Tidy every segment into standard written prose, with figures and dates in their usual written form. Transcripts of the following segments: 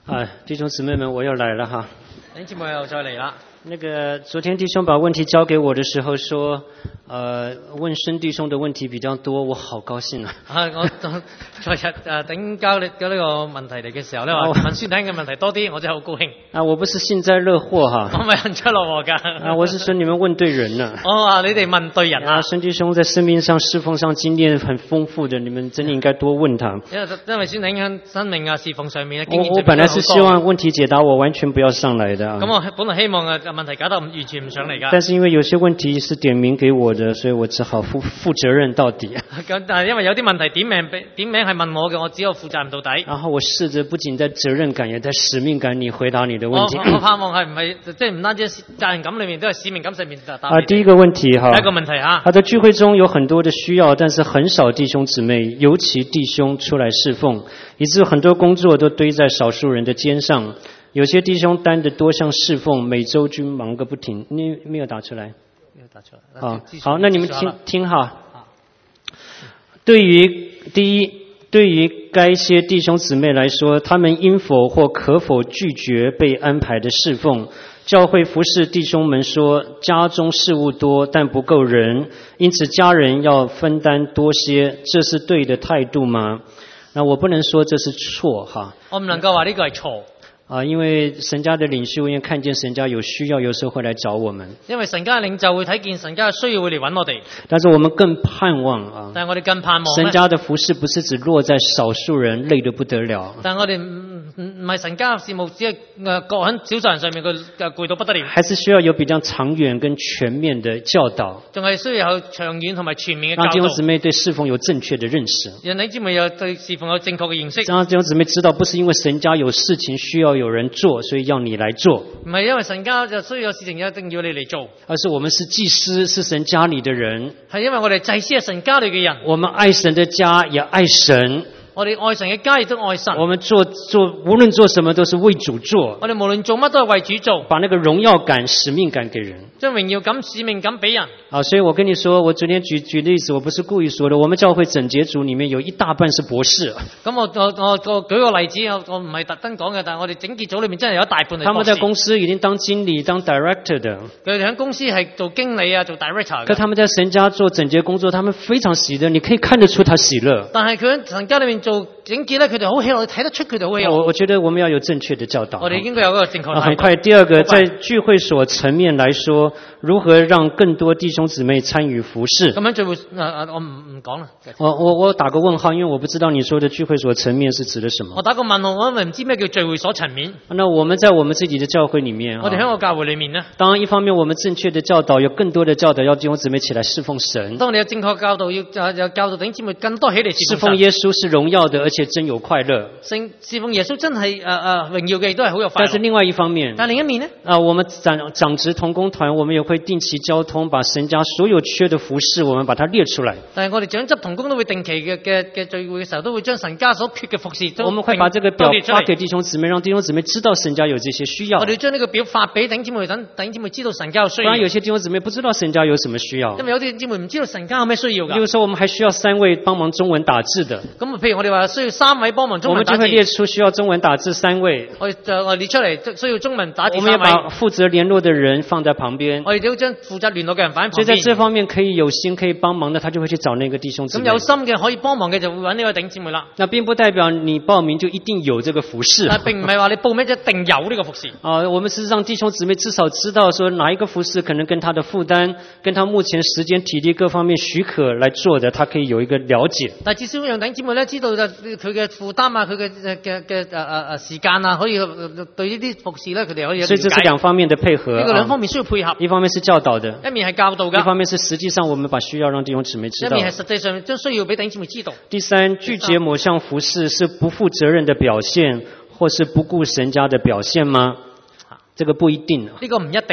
弟兄姊妹们，我又来了哈。 弟兄姊妹又再嚟啦。 昨天弟兄把問題交給我的時候說，問孫弟兄的問題比較多，我好高興啊！ 我昨日頂交你嘅呢個問題嚟嘅時候咧，話問孫弟兄嘅問題多啲，我真係好高興。 我不是幸災樂禍哈。 我唔係幸災樂禍㗎。 我是說你們問對人了。 我話你哋問對人啊。 孫弟兄在生命上、侍奉上經驗很豐富的，你們真的應該多問他。 因為孫弟兄喺生命啊、侍奉上面嘅經驗。 我本來是希望問題解答我完全不要上來的。 咁我本來希望問題解答完全唔上嚟㗎。 但是因為有些問題是點名給我的，所以我只好負責任到底。 咁但係因為有啲問題點名係問我嘅，我只有負責任到底。 然後我試着不僅在責任感，也在使命感裏回答你的問題。 我盼望係唔係即係唔單止責任感裏面，都係使命感上面答。 第一個問題哈。 第一個問題哈。 他的聚會中有很多的需要，但是很少弟兄姊妹，尤其弟兄出來侍奉，以致很多工作都堆在少數人的肩上。有些弟兄擔着多項侍奉，每周均忙個不停。你沒有打出來？ 沒有打出來。 好，那你們聽哈。對於該些弟兄姊妹來說，他們應否或可否拒絕被安排的侍奉？教會服侍弟兄們說，家中事務多，但不夠人，因此家人要分擔多些，這是對的態度嗎？那我不能說這是錯哈。 我唔能夠話呢個係錯。 因為神家的領袖因為看見神家有需要，有時候會來找我們。 因為神家的領袖會睇見神家的需要會嚟揾我哋。 但是我們更盼望但係我哋更盼望神家的服事不是只落在少數人，累得不得了。 但係我哋唔係神家事務只係擱喺少數人上面，佢攰到不得了。 還是需要有比較長遠跟全面的教導。 仲係需要有長遠同埋全面嘅教導。讓弟兄姊妹對侍奉有正確的認識。 讓弟兄姊妹有對侍奉有正確嘅認識。 讓弟兄姊妹知道，不是因為神家有事情需要有人做，所以要你來做。 唔係因為神家就需要有事情一定要你嚟做， 而是我們是祭司，是神家裏的人。 係因為我哋祭司係神家裏嘅人。 我們愛神的家，也愛神。 我哋愛神嘅家亦都愛神。 我們無論做什麼都是為主做。 我哋無論做乜都係為主做。 把那個榮耀感、使命感給人。 將榮耀感、使命感俾人。 所以我跟你說，我昨天舉例子，我不是故意說的。我們教會整潔組裏面有一大半是博士。 咁我舉個例子，我唔係特登講嘅，但係我哋整潔組裏面真係有一大半係博士。 他們在公司已經當經理、當 director 的。 佢哋喺公司係做經理啊，做 director。 可他們在神家做整潔工作，他們非常喜樂，你可以看得出他喜樂。 但係佢喺神家裏面做整潔咧，佢哋好喜樂，睇得出佢哋好喜樂。 我覺得我們要有正確的教導。 我哋應該有一個正確的。 很快，第二個，在聚會所層面來說，如何讓更多弟兄姊妹參與服事？ 咁樣聚會，我唔講啦。 我打個問號，因為我不知道你說的聚會所層面是指的什麼。 我打個問號，我因為唔知咩叫聚會所層面。 那我們在我們自己的教會裡面， 我哋喺個教會裡面呢， 當然一方面我們正確的教導，有更多的教導，要弟兄姊妹起來侍奉神。 當你有正確教導，要教導弟兄姊妹更多起嚟侍奉耶穌是榮耀的，而且真有快樂。 侍奉耶穌真係榮耀嘅，都係好有快樂。 但是另外一方面， 但另一面呢？ 我們長職同工團，我們也會定期交通，把神家所有缺的服事，我們把它列出來。 但係我哋長執同工都會定期嘅聚會嘅時候，都會將神家所缺嘅服事都我們會把這個表發給弟兄姊妹，讓弟兄姊妹知道神家有這些需要。 我哋將呢個表發俾弟兄姊妹，等弟兄姊妹知道神家有需要。 不然有些弟兄姊妹不知道神家有什麼需要。 因為有啲弟兄姊妹唔知道神家有咩需要㗎。 例如說，我們還需要3位幫忙中文打字的。 咁譬如我哋話需要3位幫忙中文打字。 我們就會列出需要中文打字3位。 我列出嚟需要中文打字3位。 我們要把負責聯絡的人放在旁邊。 我哋都將負責聯絡嘅人放喺旁邊。 所以在這方面可以有心可以幫忙的，他就會去找那個弟兄姊妹。 咁有心嘅可以幫忙嘅就會揾呢個弟兄姊妹啦。 那並不代表你報名就一定有這個服事。 但並唔係話你報名就一定有呢個服事。 我們是讓弟兄姊妹至少知道說哪一個服事可能跟他的負擔、跟他目前時間體力各方面許可來做的，他可以有一個了解。 但至少讓弟兄姊妹咧知道佢嘅負擔啊，佢嘅時間啊，可以對呢啲服事咧，佢哋可以。 所以這是兩方面的配合。 呢個兩方面需要配合。 一方面是教導的， 一面係教導嘅。 一方面是實際上我們把需要讓弟兄姊妹知道。 一面係實際上將需要俾弟兄姊妹知道。 第三，拒絕某項服事是不負責任的表現，或是不顧神家的表現嗎？這個不一定。 呢個唔一定。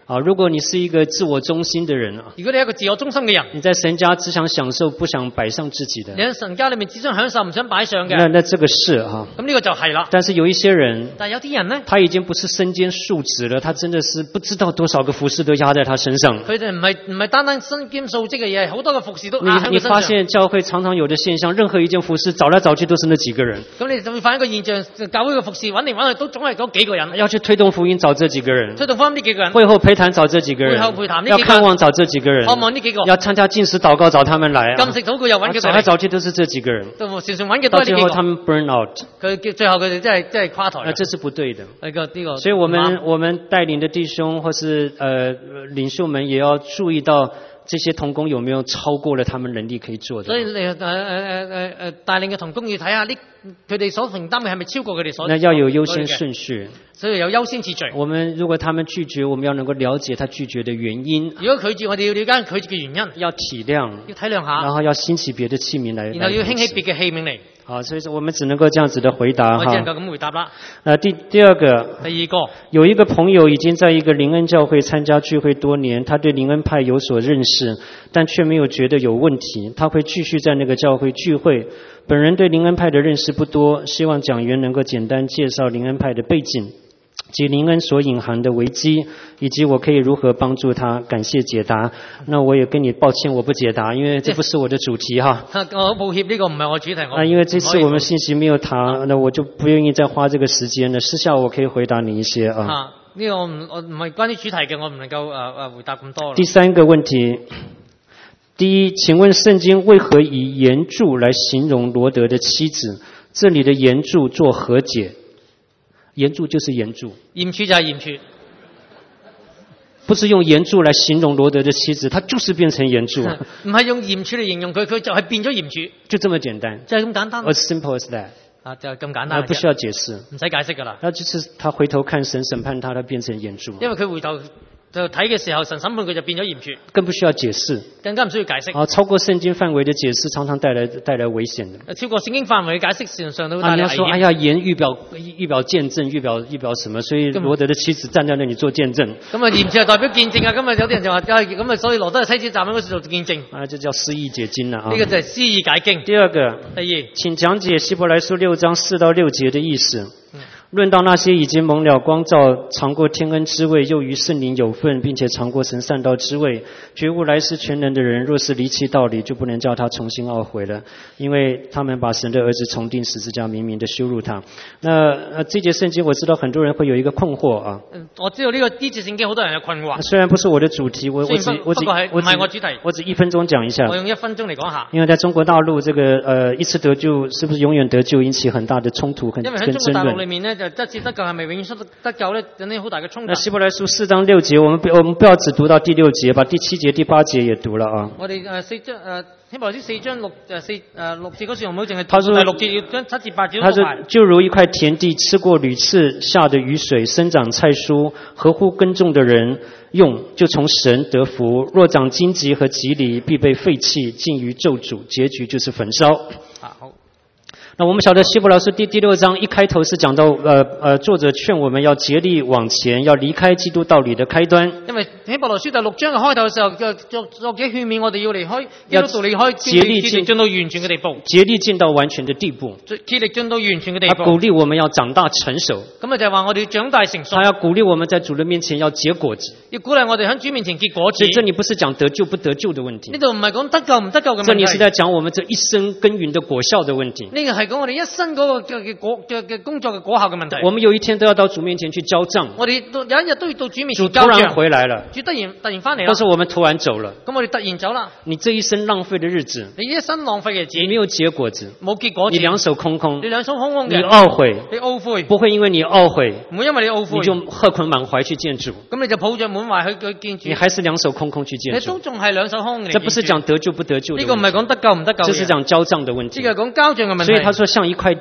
啊，如果你是一个自我中心的人啊， 如果你係一個自我中心嘅人， 你在神家只想享受，不想擺上自己的， 你喺神家裏面只想享受，唔想擺上嘅， 那這個是哈。 咁呢個就係啦。 但是有一些人， 但係有啲人咧， 他已經不是身兼數職了，他真的是不知道多少個服侍都壓在他身上。 佢哋唔係單單身兼數職嘅嘢，好多個服侍都壓喺佢你身上。 發現教會常常有的現象，任何一件服侍找來找去都是那幾個人， 咁你就會發現一個現象，教會嘅服侍揾嚟揾去都總係嗰幾個人， 要去推動福音找這幾個人， 推動福音呢幾個人， 會後陪談找這幾個人， 會後陪談呢幾個人， 要看望找這幾個人， 看望呢幾個， 要參加禁食禱告找他們來， 禁食禱告又揾佢找來找去都是這幾個人， 都常常揾嘅都到係呢幾個。 最後他們 burn out， 最後佢哋真係垮台。 這是不對的。 呢個， 所以我們帶領的弟兄或是領袖們也要注意到這些同工有沒有超過了他們能力可以做的。 所以你帶領嘅同工要睇下呢，佢哋所承擔嘅係咪超過佢哋所？ 那要有優先順序。 所以有優先次序。 我們如果他們拒絕，我們要能夠了解他拒絕的原因。 如果拒絕，我哋要了解拒絕嘅原因， 要體諒， 要體諒下， 然後要興起別的器皿來， 然後要興起別嘅器皿嚟。 好，所以說我們只能夠這樣子的回答哈。 我只能夠咁回答啦。 第二個， 第二個， 有一個朋友已經在一個靈恩教會參加聚會多年，他對靈恩派有所認識，但卻沒有覺得有問題，他會繼續在那個教會聚會。本人對靈恩派的認識不多，希望講員能夠簡單介紹靈恩派的背景及靈恩所隱含的危機，以及我可以如何幫助他。感謝解答。那我也跟你抱歉，我不解答，因為這不是我的主題哈。 我抱歉，呢個唔係我主題。 因為這次我們信息沒有談，那我就不願意再花這個時間了。私下我可以回答你一些啊。 呢個我唔係關於主題嘅，我唔能夠回答咁多。 第三個問題，第一，請問聖經為何以鹽柱來形容羅德的妻子？這裡的鹽柱作何解？鹽柱就是鹽柱， 鹽柱就係鹽柱， 不是用鹽柱來形容羅德的妻子，他就是變成鹽柱。 唔係用鹽柱嚟形容佢，佢就係變咗鹽柱， 就這麼簡單， 就係咁簡單。 As simple as that。 就係咁簡單， 不需要解釋， 唔使解釋噶啦。 那就是他回頭看神審判他，他變成鹽柱。 因為佢回頭就睇嘅時候，神審判佢就變咗鹽柱， 更不需要解釋， 更加唔需要解釋。 超過聖經範圍的解釋，常常帶來危險的。 超過聖經範圍嘅解釋，事實上都會帶來危險。 你要說，哎呀，鹽預表見證，預表什麼？所以羅德的妻子站在那裡做見證。 咁啊，鹽柱係代表見證啊！咁啊，有啲人就話，咁啊，所以羅德嘅妻子站喺嗰時做見證。 這叫詩意解經啦。 呢個就係詩意解經。 第二個， 第二， 請講解希伯來書6章4到6節的意思。論到那些已經蒙了光照，嘗過天恩之味，又與聖靈有份，並且嘗過神善道之味，覺悟來世全能的人，若是離棄道理，就不能叫他重新懊悔了，因為他們把神的兒子重釘十字架，明明的羞辱他。那這節聖經我知道很多人會有一個困惑啊。 我知道呢節聖經好多人有困惑。雖然不是我的主題，我只1分鐘講一下。 我用1分鐘嚟講下。 因為在中國大陸這個一次得救是不是永遠得救，引起很大的衝突跟爭論。 因為喺中國大陸裏面呢，就一次得救係咪永遠得救呢？引起好大嘅衝突。 那希伯來書4章6節，我們不要只讀到第6節，把第7節、第8節也讀了啊。 我哋希伯來書4章6節嗰時，我唔好淨係讀第6節，要將7節8節都讀埋。 他說，就如一塊田地，吃過屢次下的雨水，生長菜蔬，合乎耕種的人用，就從神得福；若長荊棘和蒺藜，必被廢棄，盡於咒詛，結局就是焚燒。 好。 那我們曉得希伯來書第6章一開頭是講到作者勸我們要竭力往前，要離開基督道理的開端。 因為希伯來書第6章嘅開頭嘅時候，作者勸勉我哋要離開基督道理，竭力進到完全嘅地步， 竭力進到完全的地步， 竭力進到完全嘅地步。 他鼓勵我們要長大成熟， 咁啊就係話我哋要長大成熟。 他要鼓勵我們在主的面前要結果子， 要鼓勵我哋喺主面前結果子。 所以這裡不是講得救不得救的問題， 呢度唔係講得救唔得救嘅問題， 這裡是在講我們這一生耕耘的果效的問題。 呢個係講我哋一生嗰個嘅工作嘅果效嘅問題。 我們有一天都要到主面前去交賬， 我哋有一日都要到主面前交賬。 主突然回來了， 主突然翻嚟啦， 或者我們突然走了， 咁我哋突然走啦。 你這一生浪費的日子， 你一生浪費嘅日子， 你沒有結果子， 冇結果子， 你兩手空空， 你兩手空空嘅， 你懊悔， 你懊悔， 不會因為你懊悔， 唔會因為你懊悔， 你就喝捆滿懷去見主， 咁你就抱着滿懷去見主， 你還是兩手空空去見主， 你都仲係兩手空嘅。 這不是講得救不得救的問題， 呢個唔係講得救唔得救， 這是講交賬的問題， 呢個係講交賬嘅問題。 所以他說像一塊地。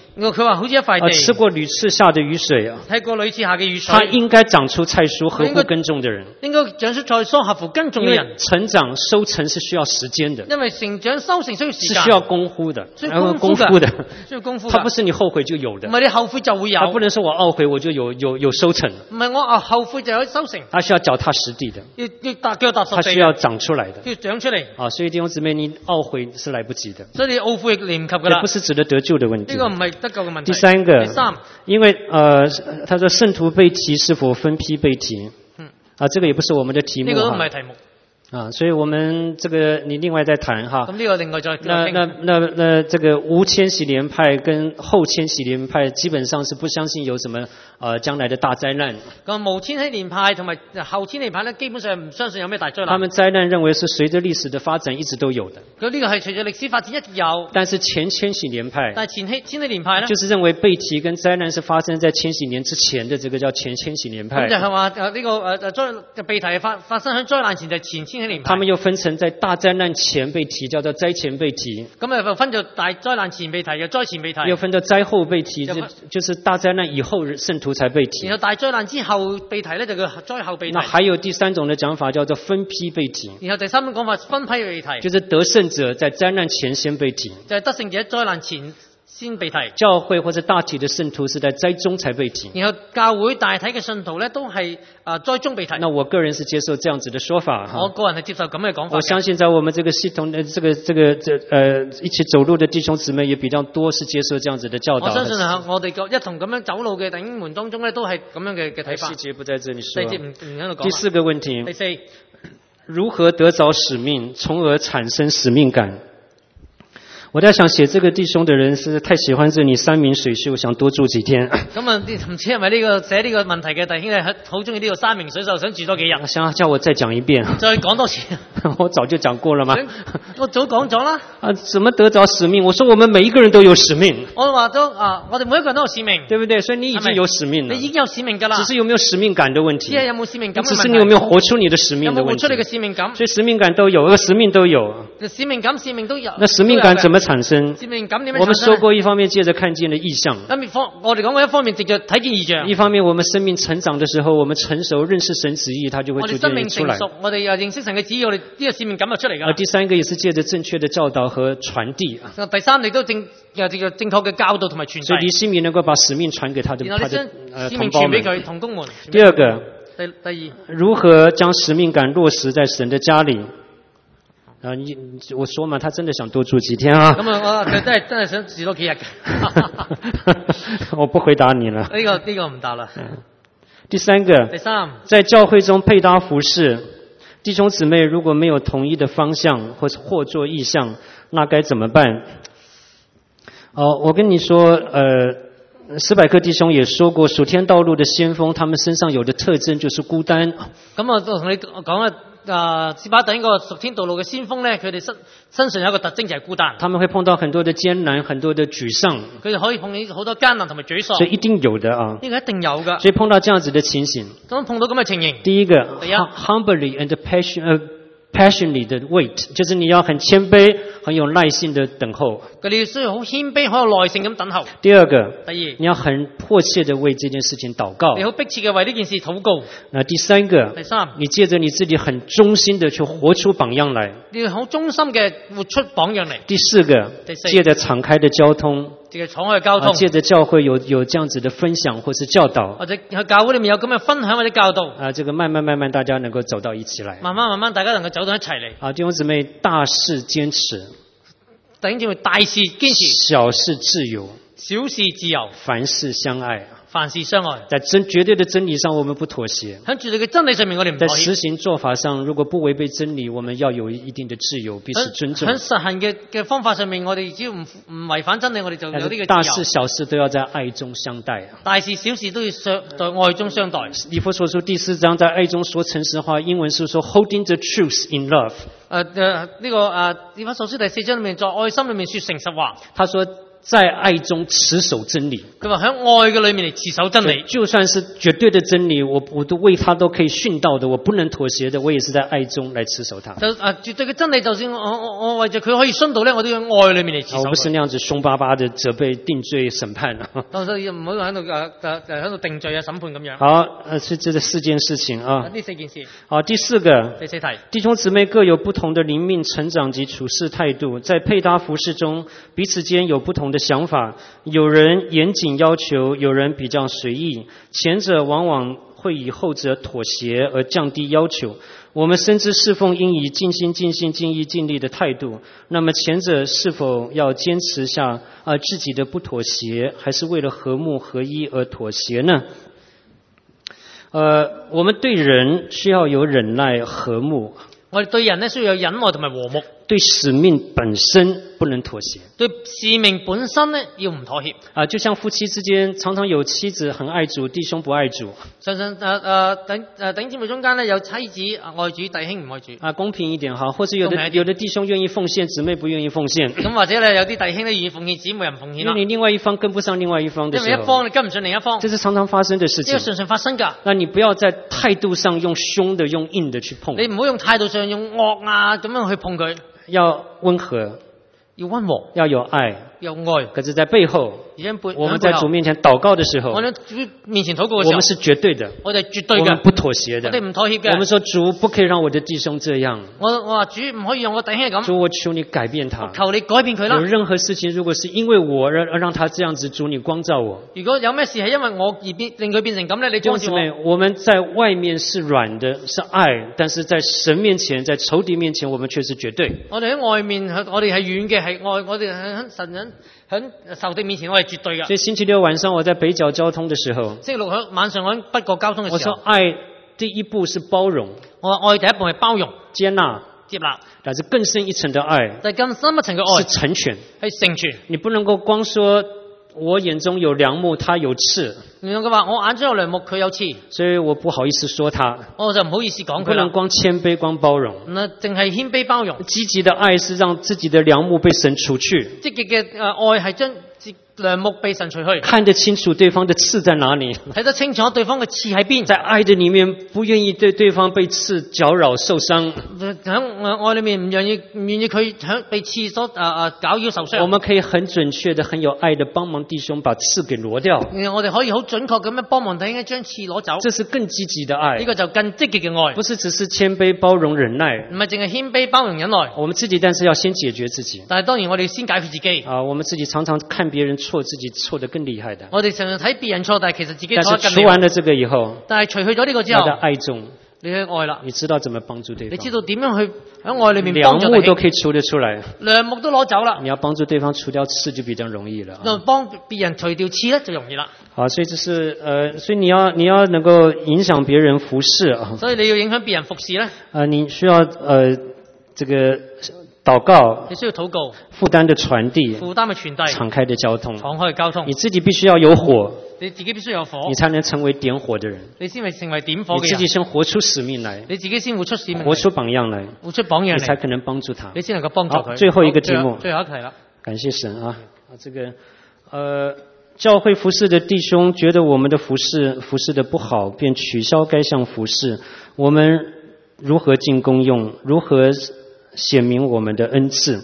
佢話好似一塊地， 吃過屢次下的雨水啊， 睇過屢次下嘅雨水， 他應該長出菜蔬，合乎耕種的人。 應該長出菜蔬，合乎耕種因為嘅人。 成長收成是需要時間的， 因為成長收成需要時間， 是需要功夫的， 需要功夫的，需要功夫的。 它不是你後悔就有的， 唔係你後悔就會有， 它不能說我懊悔我就有收成， 唔係我後悔就有收成， 它需要腳踏實地的， 要腳踏實地， 它需要長出來的， 要長出嚟。 啊，所以弟兄姊妹，你懊悔是來不及的， 所以你懊悔嚟唔及噶啦， 也不是值得得救的問題。 呢個唔係得救嘅問題。 第三個， 第三， 因為他說聖徒被提是否分批被提，這個也不是我們的題目， 呢個都唔係題目。 啊，所以我們這個你另外再談哈。 咁呢個另外再那這個無千禧年派跟後千禧年派基本上是不相信有什麼將來的大災難。 咁無千禧年派同埋後千禧年派咧，基本上唔相信有咩大災難。 他們災難認為是隨着歷史的發展一直都有的。 咁呢個係隨着歷史發展一直有。 但是前千禧年派， 但係千禧年派咧， 就是認為被提跟災難是發生在千禧年之前的，這個叫前千禧年派。 咁就係話呢個被提發生喺災難前就係前千禧年派。 他們又分成在大災難前被提，叫做災前被提。 咁又分咗大災難前被提，又災前被提。 又分到災後被提，就是大災難以後聖徒才被提。 然後大災難之後被提咧，就叫災後被提。 那還有第三種的講法叫做分批被提。 然後第三種講法分批被提， 就是得勝者在災難前先被提。 就係得勝者災難前先被提。 教會或者大體的聖徒是在災中才被提。 然後教會大體嘅信徒咧都係災中被提。 那我個人是接受這樣子的說法哈。 我個人係接受咁嘅講法。 我相信在我們這個系統一起走路的弟兄姊妹也比較多是接受這樣子的教導。 我相信我哋一同咁樣走路嘅弟兄們當中咧都係咁樣嘅睇法。 細節不在這裡說。 細節唔喺度講。 第四個問題。 第四， 如何得着使命，從而產生使命感？我在想寫這個弟兄的人是太喜歡這裡山明水秀，想多住幾天。 咁啊，唔知係咪呢個寫呢個問題嘅弟兄係好中意呢個山明水秀，想住多幾日？ 想叫我再講一遍。 再講多次。 我早就講過了嘛。 我早講咗啦。 怎麼得着使命？我說我們每一個人都有使命。 我話咗我哋每一個人都有使命， 對不對？所以你已經有使命了。 你已經有使命㗎啦。 只是有沒有使命感的問題。 有冇使命感？ 只是你有沒有活出你的使命的問題。 有冇活出你嘅使命感？ 所以使命感都有，使命都有。 使命感都有。 那使命感怎麼產生？我們說過，一方面借着看見了異象。 我哋講過一方面藉着睇見異象。 一方面我們生命成長的時候，我們成熟認識神旨意，它就會逐漸出來。 我哋生命成熟，我哋又認識神嘅旨意，我哋呢個使命感就出嚟㗎。 第三個也是借着正確的教導和傳遞。 第三，你都正確嘅教導同埋傳遞。 所以尼希米能夠把使命傳給他的同胞們。 同工們。 第二個， 第二， 如何將使命感落實在神的家裏？我說嘛，他真的想多住幾天啊。 咁啊，佢真係想住多幾日嘅。 我不回答你了。 呢個唔答啦。 第三個，在教會中配搭服事，弟兄姊妹如果沒有統一的方向或做意向，那該怎麼辦？我跟你說，史百克弟兄也說過，屬天道路的先鋒，他們身上有的特徵就是孤單。 咁我同你講斯巴等個屬天道路嘅先鋒咧，佢哋身上有一個特徵就係孤單。 他們會碰到很多的艱難，很多的沮喪。 佢哋可以碰見好多艱難同埋沮喪。 所以一定有的啊。 呢個一定有㗎。 所以碰到這樣子的情形。 咁碰到咁嘅情形。 第一個 ，humbly and passionately 的 wait， 就是你要很謙卑、很有耐性的等候。 你需要好謙卑、好有耐性咁等候。 第二個， 你要很迫切的為這件事情禱告。 你好迫切嘅為呢件事禱告。 那第三個，你借着你自己很忠心的去活出榜樣來。 你好忠心嘅活出榜樣嚟。 第四個，借着敞開的交通。 借着敞開嘅交通。 借着教會有這樣子的分享或是教導。 或者喺教會裏面有咁嘅分享或者教導。 這個慢慢大家能夠走到一起來。 慢慢大家能夠走到一齊嚟。 弟兄姊妹，大事堅持。 弟兄姊妹，大事堅持。 小事自由。 小事自由。 凡事相愛。 凡事相愛。 在絕對的真理上，我們不妥協。 喺絕對嘅真理上面，我哋唔妥協。 在實行做法上，如果不違背真理，我們要有一定的自由，彼此尊重。 喺實行嘅方法上面，我哋只要唔違反真理，我哋就有呢個自由。 大事小事都要在愛中相待。 大事小事都要在愛中相待。 以弗所書第4章，在愛中說誠實話，英文是說 holding the truth in love。 以弗所書第4章裏面，在愛心裏面說誠實話。 他說在愛中持守真理。 佢話喺愛嘅裏面嚟持守真理。 就算是絕對的真理，我都為他都可以殉道的，我不能妥協的，我也是在愛中來持守它。 絕對嘅真理，就算我為咗佢可以殉道咧，我都要愛裏面嚟持守。 我不是那樣子凶巴巴的責備、定罪、審判啊。 所以唔好喺度定罪啊、審判咁樣。 好，是這4件事情啊。 呢4件事。 好，第4個， 第4題， 弟兄姊妹各有不同的靈命成長及處事態度，在配搭服事中，彼此間有不同的想法，有人嚴謹要求，有人比較隨意，前者往往會以後者妥協而降低要求。我們深知侍奉應以盡心盡性盡意盡力的態度，那麼前者是否要堅持下自己的不妥協，還是為了和睦合一而妥協呢？我們對人需要有忍耐和睦， 我哋對人咧需要有忍耐同埋和睦， 對使命本身不能妥協， 對使命本身咧要唔妥協。 就像夫妻之間常常有妻子很愛主，弟兄不愛主。 常常弟姊妹中間咧有妻子愛主，弟兄唔愛主。 公平一點哈，或者有的弟兄願意奉獻，姊妹不願意奉獻。 咁或者咧有啲弟兄咧願意奉獻，姊妹又唔奉獻。因為你另外一方跟不上另外一方的時候， 因為一方你跟唔上另一方， 這是常常發生的事情。 呢個常常發生㗎。 那你不要在態度上用兇的、用硬的去碰。 你唔好用態度上用惡啊咁樣去碰佢。 要溫和， 要溫和， 要有愛， 有愛。 可是在背後，我們在主面前禱告的時候， 我哋主面前禱告嘅時候， 我們是絕對的， 我哋絕對嘅， 我們不妥協的， 我哋唔妥協嘅。 我們說主不可以讓我的弟兄這樣， 我話主唔可以讓我弟兄咁。 主，我求你改變他， 求你改變佢啦。 有任何事情如果是因為我而讓他這樣子，主你光照我。 如果有咩事係因為我而令佢變成咁咧，你光照我。 我們在外面是軟的，是愛，但是在神面前，在仇敵面前，我們卻是絕對。 我哋喺外面，我哋係軟嘅，係愛，我哋喺神人喺仇敵面前，我係絕對嘅。 所以星期六晚上我在北角交通的時候， 星期六喺晚上喺北角交通嘅時候， 我說愛第一步是包容， 我話愛第一步係包容、 接納，但是更深一層的愛， 但係更深一層嘅愛是成全， 係成全。 你不能夠光說我眼中有梁木，他有刺。 你佢話我眼中有梁木，佢有刺， 所以我不好意思說他， 我就唔好意思講佢啦。 不能光謙卑，光包容。 淨係謙卑包容。 積極的愛是讓自己的梁木被神除去。 積極嘅愛係將梁木被神除去， 看得清楚對方的刺在哪裡， 睇得清楚對方嘅刺喺邊。 在愛的裡面，不願意對對方被刺攪擾受傷。 喺愛裡面唔願意佢被刺所攪擾受傷。 我們可以很準確的、很有愛的幫忙弟兄把刺給挪掉。 我哋可以好準確咁樣幫忙弟兄將刺攞走。 這是更積極的愛。 呢個就更積極嘅愛， 不是只是謙卑包容忍耐。 唔係淨係謙卑包容忍耐。 我們自己，但是要先解決自己。 但係當然我哋先解決自己。 我們自己常常看別人錯，自己錯得更厲害的。 我哋常常睇別人錯，但係其實自己錯得更厲害。 但是除完了這個以後， 但係除去咗呢個之後， 在愛中， 你去愛啦， 你知道怎麼幫助對方， 你知道點樣去喺愛裏面幫助梁木都可以除得出來， 梁木都攞走啦。 你要幫助對方除掉刺就比較容易了。 幫別人除掉刺咧就容易啦。 好，所以這是所以你要能夠影響別人服事啊。 所以你要影響別人服事咧， 你需要這個禱告， 你需要禱告， 負擔的傳遞， 負擔嘅傳遞， 敞開的交通， 敞開嘅交通。 你自己必須要有火， 你自己必須有火， 你才能成為點火的人。 你先會成為點火嘅人。 你自己先活出使命來， 你自己先活出使命， 活出榜樣來， 活出榜樣嚟， 你才可能幫助他。 你先能夠幫助佢。 最後一個題目， 最後一題啦。 感謝神啊！這個教會服事的弟兄覺得我們的服事的不好，便取消該項服事。我們如何盡功用？如何顯明我們的恩賜？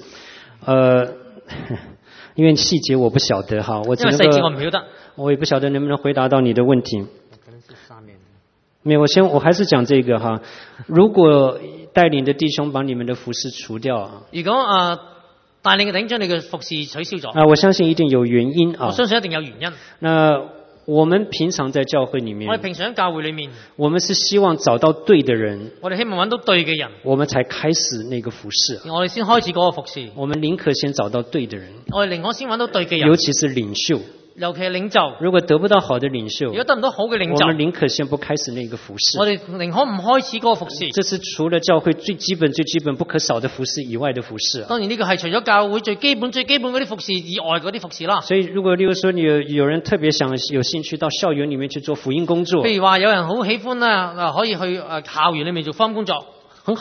因為細節我不曉得哈，我只能夠，因為細節我唔曉得，我也不曉得能不能回答到你的問題。沒有，我還是講這個哈。如果帶領的弟兄把你們的服事除掉，如果帶領嘅弟兄將你嘅服事取消咗，我相信一定有原因啊。我相信一定有原因。那我們平常在教會裡面，我哋平常喺教會裡面，我們是希望找到對的人，我哋希望揾到對嘅人，我們才開始那個服事。我哋先開始嗰個服事，我們寧可先找到對的人，我哋寧可先揾到對嘅人，尤其是領袖。尤其係領袖，如果得不到好的領袖，如果得唔到好嘅領袖，我們寧可先不開始那個服事。我哋寧可唔開始嗰個服事。這是除了教會最基本不可少的服事以外的服事。當然呢個係除咗教會最基本嗰啲服事以外嗰啲服事啦。所以如果例如說你有人特別有興趣到校園裡面去做福音工作，譬如話有人好喜歡可以去校園裡面做福音工作，很好。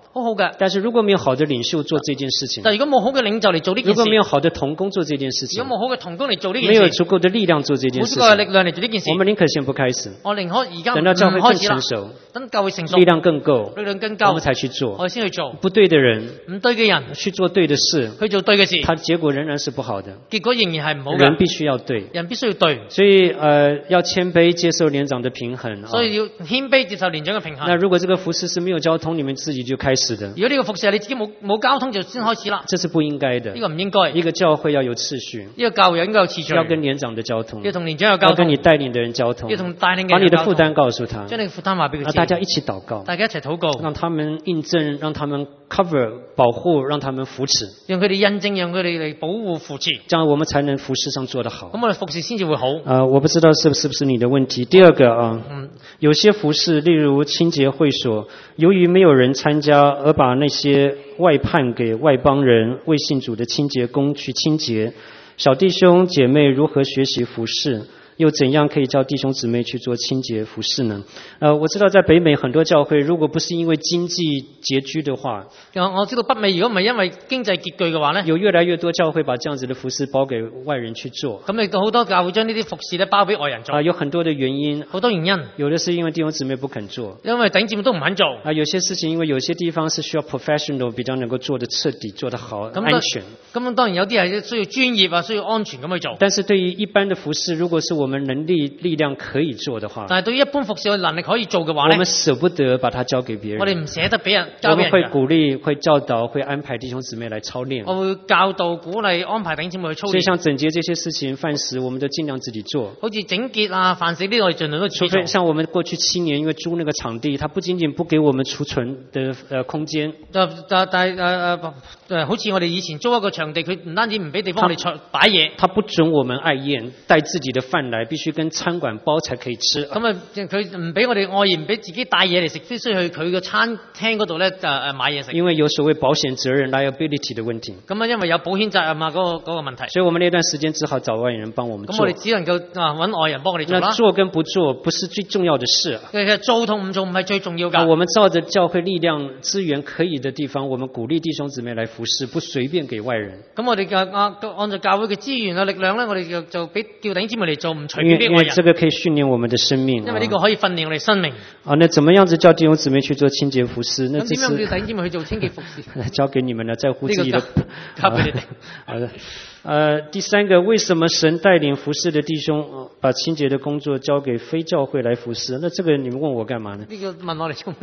好好嘅。 但是如果没有好的領袖做這件事情， 但如果冇好嘅領袖嚟做呢件事， 如果沒有好的同工做這件事情， 如果冇好嘅同工嚟做呢件沒事， 有足夠的力量做這件事冇足夠嘅力情， 量嚟做呢件事， 我們寧可先不開始， 我寧可而家唔等到教會更開始啦成，熟， 等教會成熟， 力量更夠， 力量更我夠們，才去做。 我哋先去做。 不對的人唔對嘅人去做對的事， 去做對嘅事， 他結果仍然是不好的。 結果仍然係唔好嘅。 人必須要對， 人必須要對， 所以要謙卑接受年長的平衡。 所以要謙卑接受年長嘅平衡。 那如果這個服事是沒有交通，你們自己就開始的， 如果呢個服侍係你自己冇交通就先開始啦， 這是不應該的呢。個唔應該。 一個教會要有次序， 呢個教會應該有次序， 要跟年長的交通， 要同年長有交要跟通， 你帶領的人交通， 要同帶領嘅把你人交通， 的負擔告訴他， 將你嘅負擔話俾佢知， 那大家一起禱告， 大家一齊禱告， 讓他們印證，讓他們 cover 保護，讓他們扶持， 讓佢哋印證，讓佢哋嚟保護扶持， 這樣我們才能服事上做得好。 咁我哋服侍先至會好。 我不知道是不是你的問題。第二個有些服事，例如清潔會所，由於沒有人參加，而把那些外判給外邦人，為信主的清潔工去清潔。小弟兄姐妹如何學習服事？又怎樣可以叫弟兄姊妹去做清潔服事呢？我知道在北美很多教會，如果不是因為經濟拮據的話， 我知道北美如果唔係因為經濟拮據嘅話咧， 有越來越多教會把這樣子的服事包給外人去做。 咁亦都好多教會將呢啲服侍咧包俾外人做。 有很多的原因， 好多原因， 有的是因為弟兄姊妹不肯做， 因為弟兄姊妹都唔肯做。 有些事情因為有些地方是需要 professional 比較能夠做得徹底、做得好、安全。 咁當然有啲係需要專業啊，需要安全咁去做。 但是對於一般的服事，如果是我們能力量可以做的話， 但係對於一般服侍嘅能力可以做嘅話咧， 我們捨不得把它交給別人。 我哋唔捨得俾人交俾人。 我們會鼓勵、會教導、會安排弟兄姊妹來操練。 我會教導、鼓勵、安排弟兄姊妹去操練。 所以像整潔這些事情、飯食，我們都盡量自己做。 好似整潔啊、飯食呢啲，我哋盡量都自己做。 除非像我們過去7年，因為租那個場地，它不僅僅不給我們儲存的空間。 但好似我哋以前租一個場地，佢唔單止唔俾地方我哋擺嘢， 他不准我們愛宴，帶自己的飯來，必須跟餐館包才可以吃。 咁啊，佢唔俾我哋愛宴，唔俾自己帶嘢嚟食，必須去佢個餐廳嗰度咧買嘢食。 因為有所謂保險責任 liability 的問題。 咁啊，因為有保險責任啊嗰個問題。 所以我們那段時間只好找外人幫我們做。 咁我哋只能夠揾外人幫我哋做啦。 那做跟不做不是最重要的事。 其實做同唔做唔係最重要㗎。 我們照着教會力量資源可以的地方，我們鼓勵弟兄姊妹來服侍，不隨便給外人。 咁我哋按照教會嘅資源啊力量咧，我哋就俾叫弟兄姊妹嚟做，唔隨便俾外人。 因為這個可以訓練我們的生命。 因為呢個可以訓練我哋生命。 那怎麼樣子叫弟兄姊妹去做清潔服侍？那咁點樣叫弟兄姊妹去做清潔服侍？ 交給你們了，在乎自己的。 交俾你哋。 好的。第三個，為什麼神帶領服侍的弟兄把清潔的工作交給非教會來服侍？那這個你們問我幹嘛呢？ 呢個問我嚟做咩？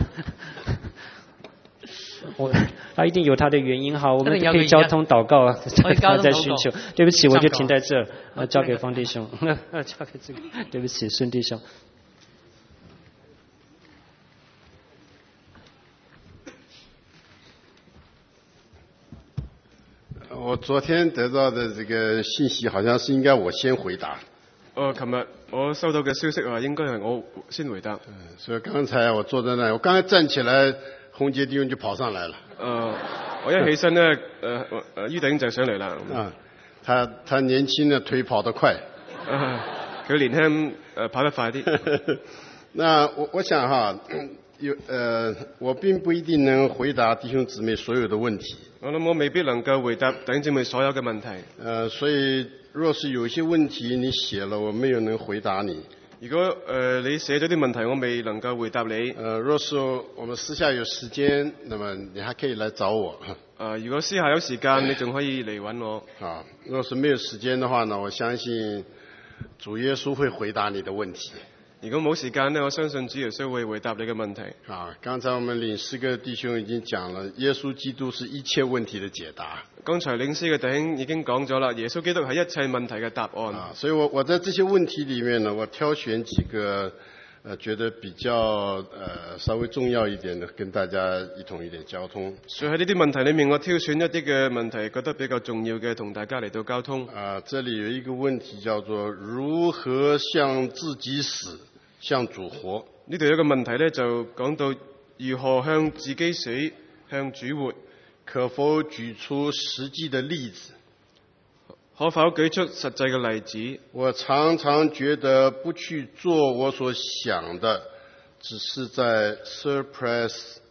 他一定有他的原因哈，我們可以交通禱告啊，再尋求。對不起，我就停在這，交給方弟兄，交給這個，對不起，孫弟兄。 我昨天得到的這個信息，好像是應該我先回答。 琴日我收到嘅消息話，應該係我先回答。 所以剛才我坐在那，我剛才站起來，洪杰弟兄就跑上來了。 我一起身呢，于弟兄就上嚟啦。 他年輕呢，腿跑得快。 佢年輕跑得快啲。 那我想哈，我並不一定能回答弟兄姊妹所有的問題。 我諗我未必能夠回答弟兄姊妹所有嘅問題。 所以若是有些問題你寫了，我沒有能回答你。 如果你寫咗啲問題，我未能夠回答你。 若是我們私下有時間，那麼你還可以來找我。 如果私下有時間，你仲可以嚟揾我。 若是沒有時間的話呢，我相信主耶穌會回答你的問題。 如果冇時間呢，我相信主耶穌會回答你嘅問題。 剛才我們領詩嘅弟兄已經講了，耶穌基督是一切問題的解答。 剛才領詩嘅弟兄已經講咗啦，耶穌基督係一切問題嘅答案。 所以我在這些問題裡面呢，我挑選幾個覺得比較稍微重要一點的，跟大家一同一點交通。 所以喺呢啲問題裡面，我挑選一啲嘅問題，覺得比較重要嘅，同大家嚟到交通。 這裡有一個問題叫做如何向自己死，向主活。 呢度有一個問題呢，就講到如何向自己死，向主活。 可否舉出實際的例子？ 可否舉出實際嘅例子？ 我常常覺得不去做我所想的，只是在 suppress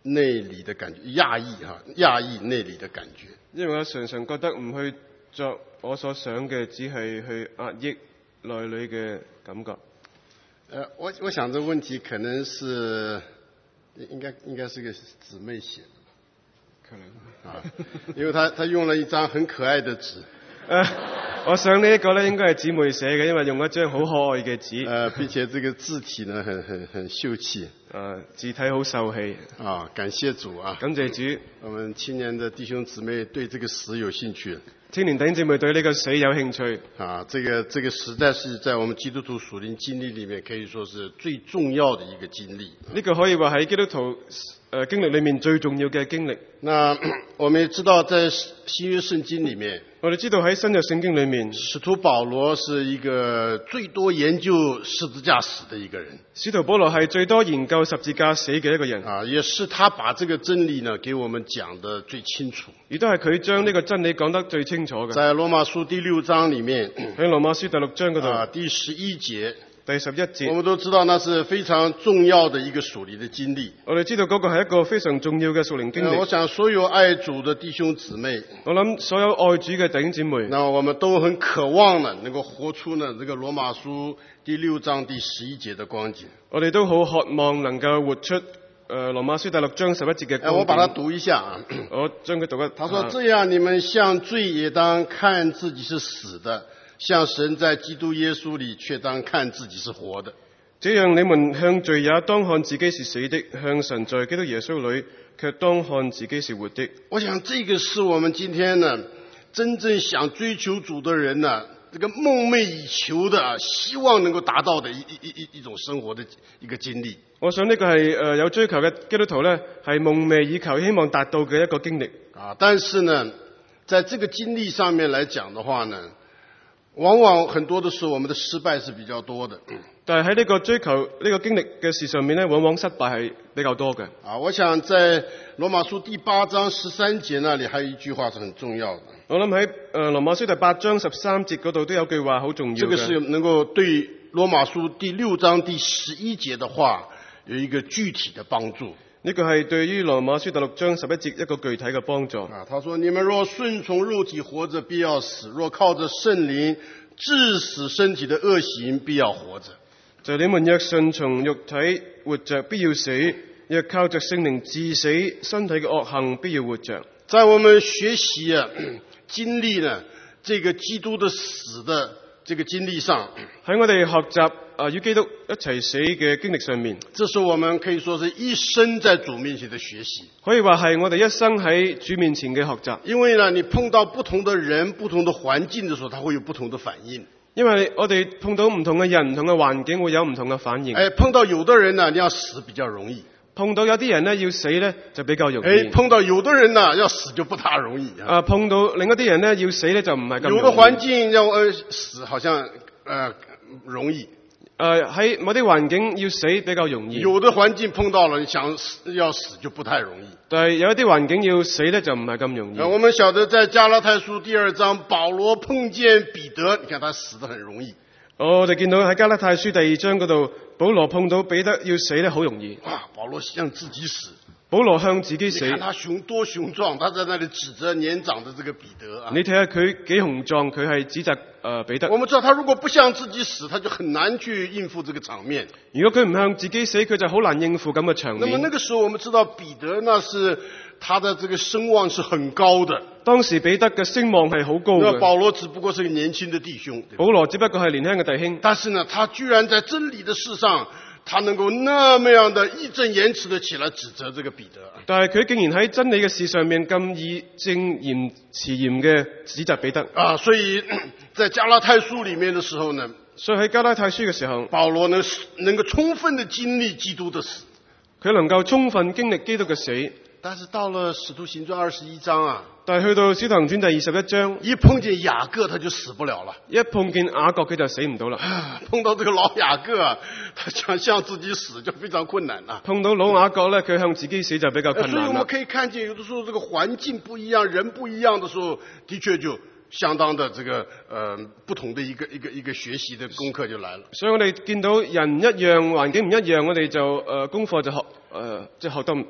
內裏的感覺，壓抑內裏的感覺。 因為我常常覺得唔去作我所想嘅，只係去壓抑內裏嘅感覺。 我想這個問題可能是應該是個姊妹寫的， 可能啊，因為他用了一張很可愛的紙。 我想呢一個咧應該係姊妹寫嘅，因為用一張好可愛嘅紙。 並且這個字體呢很秀氣。 字體好秀氣。 啊，感謝主啊！ 感謝主。 我們青年的弟兄姊妹對這個死有興趣。 青年弟兄姊妹對呢個死有興趣。 啊，這個實在是在我們基督徒屬靈經歷裡面可以說是最重要的一個經歷。 呢個可以話喺基督徒經歷裡面最重要嘅經歷。 那我們也知道在新約聖經裡面， 我哋知道喺新約聖經裡面， 使徒保羅是一個最多研究十字架死的一個人。 使徒保羅係最多研究十字架死嘅一個人。 啊，也是他把這個真理呢給我們講得最清楚。 亦都係佢將呢個真理講得最清楚嘅。 在羅馬書第6章裡面， 喺羅馬書第6章嗰度， 第11節。 第11節， 我們都知道那是非常重要的一個屬靈的經歷。 我哋知道嗰個係一個非常重要嘅屬靈經歷。 我想所有愛主的弟兄姊妹， 我諗所有愛主嘅弟兄姊妹， 那我們都很渴望呢，能夠活出呢這個羅馬書第6章第11節的光景。 我哋都好渴望能夠活出羅馬書第6章11節嘅光景。 我把它讀一下啊。 我將佢讀一。 他說：這樣你們向罪也當看自己是死的，向神在基督耶穌裏卻當看自己是活的。 這樣你們向罪也當看自己是死的，向神在基督耶穌裏卻當看自己是活的。 我想這個是我們今天呢真正想追求主的人呢，這個夢寐以求的，希望能夠達到的一種生活的一個經歷。 我想呢個係有追求嘅基督徒呢，係夢寐以求希望達到嘅一個經歷。 啊，但是呢，在這個經歷上面來講的話呢，往往很多的時候我們的失敗是比較多的。 但係喺呢個追求呢個經歷嘅事上面呢，往往失敗係比較多嘅。 啊，我想在羅馬書第8章13節那裡還有一句話是很重要的。 我諗喺羅馬書第8章13節嗰度都有句話好重要嘅。 這個是能夠對羅馬書第6章第11節的話有一個具體的幫助。 呢個係對於羅馬書第6章11節一個具體嘅幫助。 啊，他說：你們若順從肉體活着，必要死；若靠着聖靈治死身體的惡行，必要活着。 就你們若順從肉體活着，必要死；若靠着聖靈治死身體嘅惡行，必要活着。 在我們學習經歷呢這個基督的死的這個經歷上， 喺我哋學習與基督一齊死嘅經歷上面， 這是我們可以說是一生在主面前的學習。 可以話係我哋一生喺主面前嘅學習。 因為呢，你碰到不同的人、不同的環境的時候，它會有不同的反應。 因為我哋碰到唔同嘅人、唔同嘅環境，會有唔同嘅反應。 碰到有的人呢，你要死比較容易。 碰到有啲人呢，要死呢就比較容易。 碰到有的人呢，要死就不大容易。 碰到另一啲人呢，要死呢就唔係咁容易。 有的環境要死好像容易。 喺某啲環境要死比較容易。 有的環境碰到了，你想要死就不太容易。 但係有一啲環境要死呢就唔係咁容易。 我們曉得在加拉太書第2章，保羅碰見彼得，你看他死得很容易。 我哋見到喺加拉太書第2章嗰度，保羅碰到彼得要死呢好容易。 哇！保羅向自己死。 保羅向自己死。 你看他多雄壯，他在那裡指責年長的這個彼得啊。 你睇下佢幾雄壯，佢係指責彼得。 我們知道他如果不向自己死，他就很難去應付這個場面。 如果佢唔向自己死，佢就好難應付咁嘅場面。 那麼那個時候我們知道彼得那是他的這個聲望是很高的。 當時彼得嘅聲望係好高嘅。 那保羅只不過是個年輕的弟兄。 保羅只不過係年輕嘅弟兄。 但是呢，他居然在真理的事上，他能夠那麼樣的義正言辭的起來指責這個彼得。 但係佢竟然喺真理嘅事上面咁義正言辭嚴嘅指責彼得。 所以在加拉太書裡面的時候呢， 所以喺加拉太書嘅時候， 保羅能夠充分的經歷基督的死， 佢能夠充分經歷基督嘅死。 但是到了使徒行傳21章啊， 但係去到使徒行傳第21章， 一碰見雅各他就死不了了。 一碰見雅各佢就死唔到啦。 碰到這個老雅各啊，他想向自己死就非常困難啦。 碰到老雅各呢，佢向自己死就比較困難。 所以我們可以看見，有的時候這個環境不一樣，人不一樣的時候，的確就相當的這個不同的一個學習的功課就來了。 所以我哋見到人一樣，環境唔一樣，我哋就功課就學得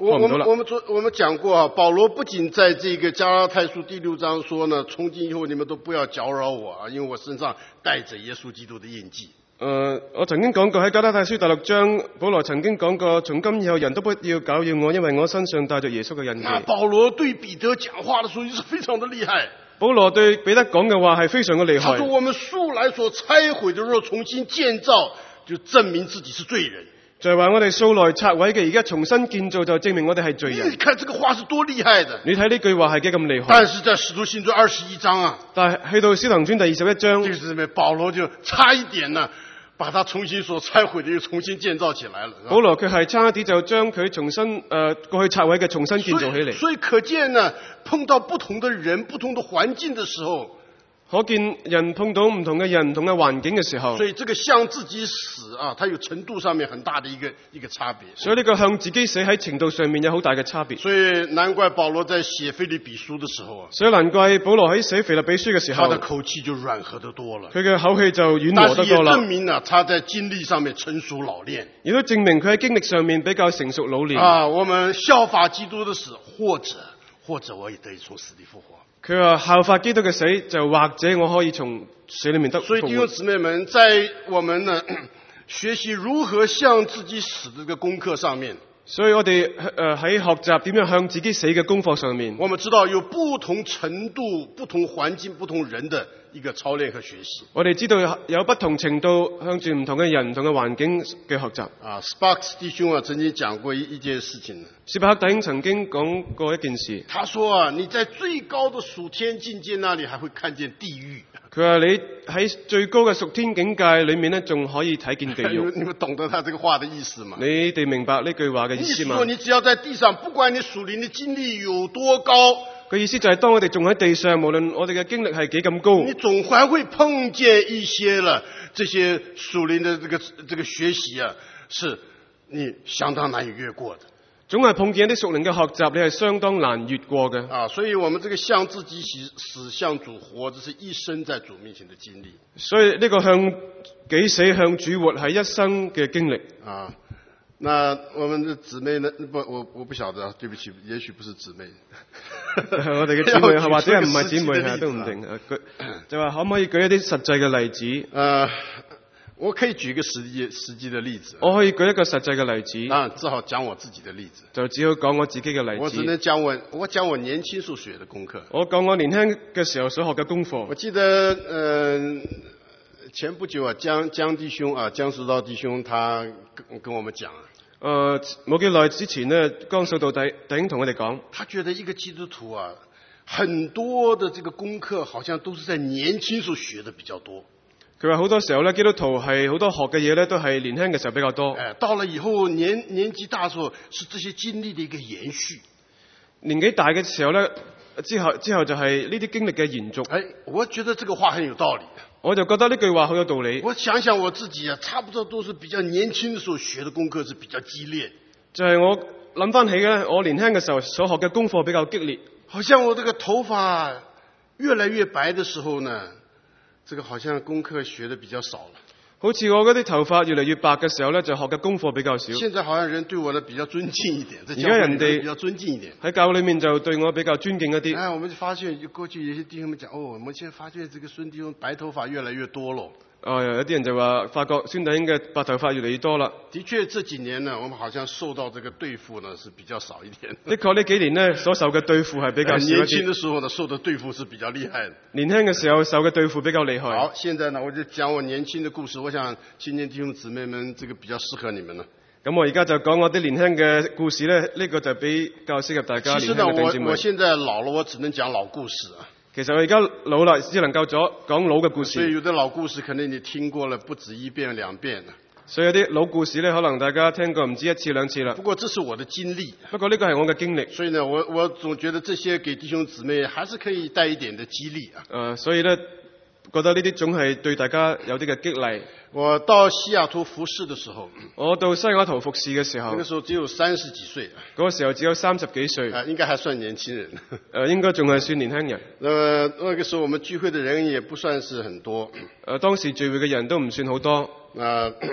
我们讲过啊，保羅不僅在這個加拉太書第6章說呢，從今以後你們都不要攪擾我啊，因為我身上帶着耶穌基督的印記。 我曾經講過喺加拉太書第6章，保羅曾經講過，從今以後人都不要攪擾我，因為我身上帶着耶穌嘅印記。 保羅對彼得講話的時候也是非常的厲害。 保羅對彼得講嘅話係非常嘅厲害。 他說我們素來所拆毀的，若重新建造，就證明自己是罪人。 就係話我哋素來拆毀嘅，而家重新建造就證明我哋係罪人。 你看這個話是多厲害的！ 你睇呢句話係幾咁厲害。 但是在使徒行傳21章啊， 但係去到使徒行傳第21章， 就是保羅就差一點呢，把他重新所拆毀的又重新建造起來了。 保羅佢係差一啲就將佢重新過去拆毀嘅重新建造起嚟。 所以可見呢，碰到不同的人、不同的環境的時候， 可見人碰到唔同嘅人、唔同嘅環境嘅時候， 所以這個向自己死啊，它有程度上面很大的一個差別。 所以呢個向自己死喺程度上面有好大嘅差別。 所以難怪保羅在寫腓立比書的時候啊， 所以難怪保羅喺寫腓立比書嘅時候， 他的口氣就軟和得多了。 佢嘅口氣就軟和得多啦。 但是也證明啊，他在經歷上面成熟老練， 亦都證明佢喺經歷上面比較成熟老練。 啊，我們效法基督的死，或者我也得以從死裏復活。 佢話效法基督嘅死，就或者我可以從死裏面得復活。 所以弟兄姊妹們，在我們呢學習如何向自己死的這個功課上面， 所以我哋喺學習點樣向自己死嘅功課上面， 我們知道有不同程度、不同環境、不同人的一個操練和學習。 我哋知道有不同程度向住唔同嘅人、唔同嘅環境嘅學習。 Sparks 弟兄啊，曾經講過一件事情。 史巴克弟兄曾經講過一件事， 他說啊，你在最高的屬天境界那裡還會看見地獄。 佢話你喺最高嘅屬天境界裏面呢，仲可以睇見地獄。 你們懂得他這個話的意思嗎？ 你哋明白呢句話嘅意思嗎？ 意思說你只要在地上，不管你屬靈的經歷有多高， 個意思就係當我哋仲喺地上，無論我哋嘅經歷係幾咁高， 你總還會碰見一些了這些屬靈的這個學習啊，是你相當難以越過的。 總係碰見一啲屬靈嘅學習，你係相當難越過嘅。 所以我們這個向自己死向主活，這是一生在主面前的經歷。 所以呢個向己死向主活係一生嘅經歷。 那我們的姊妹呢？我不曉得，對不起，也許不是姊妹。 我哋嘅姊妹或者係唔係姊妹都唔定。就話可唔可以舉一啲實際嘅例子？ 我可以舉一個實際的例子。 我可以舉一個實際嘅例子。 當然，只好講我自己的例子。 就只好講我自己嘅例子。 我只能講我年輕所學的功課。 我講我年輕嘅時候所學嘅功課。 我記得前不久啊，江弟兄啊，江守道弟兄他跟我們講冇幾耐之前呢，江守道弟兄同我哋講， 他覺得一個基督徒啊，很多的這個功課好像都是在年輕所學的比較多。 佢話好多時候咧，基督徒係好多學嘅嘢咧，都係年輕嘅時候比較多。 到了以後年紀大嘅時候，是這些經歷的一個延續。 年紀大嘅時候咧，之後就係呢啲經歷嘅延續。 我覺得這個話很有道理。 我就覺得呢句話好有道理。 我想想我自己啊，差不多都是比較年輕嘅時候學的功課是比較激烈。 就係我諗翻起咧，我年輕嘅時候所學嘅功課比較激烈。 好像我這個頭髮越來越白的時候呢，這個好像功課學的比較少了。 好似我嗰啲頭髮越嚟越白嘅時候呢，就學嘅功課比較少。 現在好像人對我呢比較尊敬一點， 而家人哋比較尊敬一點， 喺教會裏面就對我比較尊敬一啲。 我們就發現過去有些弟兄們講，我們現在發現這個孫弟兄白頭髮越來越多咯。 有啲人就話發覺孫弟兄嘅白頭髮越嚟越多啦。 的確，這幾年呢，我們好像受到這個對付呢是比較少一點。 的確呢幾年呢，所受嘅對付係比較少一啲。 年輕的時候呢，受的對付是比較厲害的。 年輕嘅時候受嘅對付比較厲害。 好，現在呢，我就講我年輕的故事。我想青年弟兄姊妹們，這個比較適合你們了。 咁我而家就講我啲年輕嘅故事呢，呢個就比較適合大家年輕嘅弟兄姊妹。 我現在老了，我只能講老故事啊。 其實我而家老啦，只能夠講老嘅故事。 所以有的老故事可能你聽過了不止一遍兩遍。 所以有啲老故事呢，可能大家聽過唔止一次兩次啦。 不過這是我的經歷。 不過呢個係我嘅經歷。 所以呢，我總覺得這些給弟兄姊妹還是可以帶一點的激勵啊。 所以呢，覺得呢啲總係對大家有啲嘅激勵。 我到西雅圖服侍的時候， 我到西雅圖服侍嘅時候， 那個時候只有30幾歲。 嗰個時候只有30幾歲。 應該還算年輕人。 應該仲係算年輕人。 那個時候我們聚會的人也不算是很多。 當時聚會嘅人都唔算好多。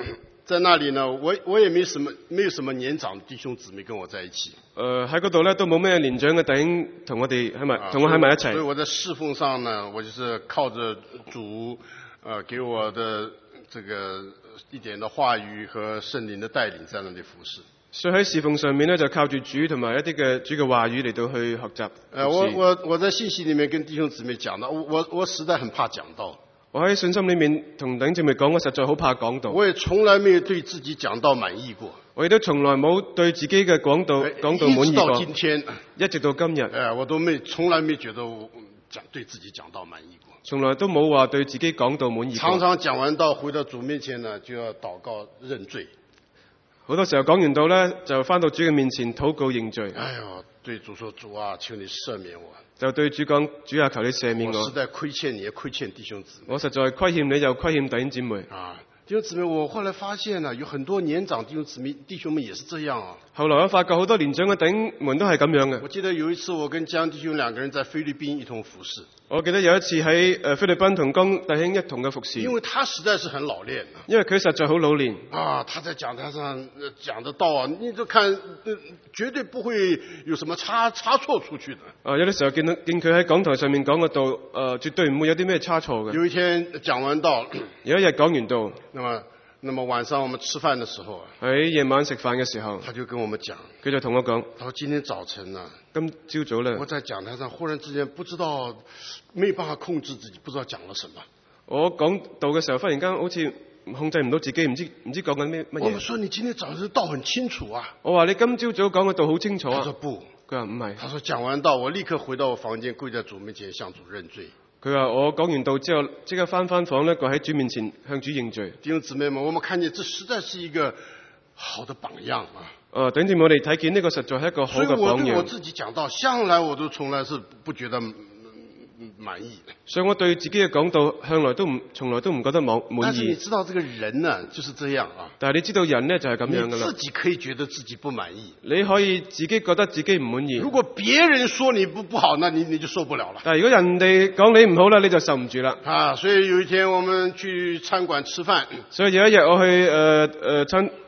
在那里呢，我也没有什么年长弟兄姊妹跟我在一起。 喺嗰度咧都冇咩年長嘅弟兄同我哋喺埋，同我喺埋一齊。 所以我在侍奉上呢，我就是靠着主给我的这个一点的话語和聖靈的帶領在那裡服侍。 所以喺侍奉上面咧就靠住主同埋一啲嘅主嘅話語嚟到去學習。 我在信息裡面跟弟兄姊妹講的，我實在很怕講道。 我喺信心裡面同弟兄姊妹講，我實在好怕講道。 我也從來沒有對自己講道滿意過。 我亦都從來冇對自己嘅講道滿意過。 一直到今天， 一直到今日， 我都從來沒覺得我對自己講道滿意過。 從來都冇話對自己講道滿意過。 常常講完道回到主面前呢，就要禱告認罪。 好多時候講完道呢，就返到主嘅面前禱告認罪。 哎呦，對主說：主啊，求你赦免我。 就對主講：主啊，求你赦免我。 我實在虧欠你，也虧欠弟兄姊妹。 我實在虧欠你，又虧欠弟兄姊妹。 弟兄姊妹，我後來發現呢，有很多年長弟兄們也是這樣啊。 後來我發覺好多年長嘅弟兄們都係咁樣嘅。 我記得有一次，我跟江弟兄兩個人在菲律賓一同服侍。 我記得有一次喺菲律賓同江弟兄一同嘅服侍。 因為他實在是很老練。 因為佢實在好老練。 他在講台上講的道啊，你就看絕對不會有什麼差錯出去的。 有啲時候見佢喺講台上面講嘅道，絕對唔會有啲咩差錯嘅。 有一天講完道， 有一日講完道， 那麼晚上我們吃飯的時候， 喺夜晚食飯嘅時候， 他就跟我們講， 佢就同我講， 他說今天早晨啊， 今朝早咧， 我在講台上忽然之間不知道，沒辦法控制自己，不知道講了什麼。 我講道嘅時候，忽然間好似控制唔到自己，唔知講緊乜嘢。 我們說你今天早晨道很清楚啊。 我話你今朝早講嘅道好清楚啊。 他說不， 佢話唔係。 他說講完道，我立刻回到我房間，跪在主面前向主認罪。 佢話我講完道之後，即刻返房咧，跪喺主面前向主認罪。 弟兄姊妹們，我們看見這實在是一個好的榜樣啊！ 等住我哋睇見呢個實在係一個好嘅榜樣。 所以我對我自己講道，向來我都從來是不覺得滿意。 所以我對自己嘅講道向來從來都唔覺得滿意。 但是你知道這個人呢，就是這樣啊。 但係你知道人呢就係咁樣噶啦。 你自己可以覺得自己不滿意。 你可以自己覺得自己唔滿意。 如果別人說你不好，那你就受不了了。 但係如果人哋講你唔好啦，你就受唔住啦。 所以有一天我們去餐館吃飯。 所以有一日我去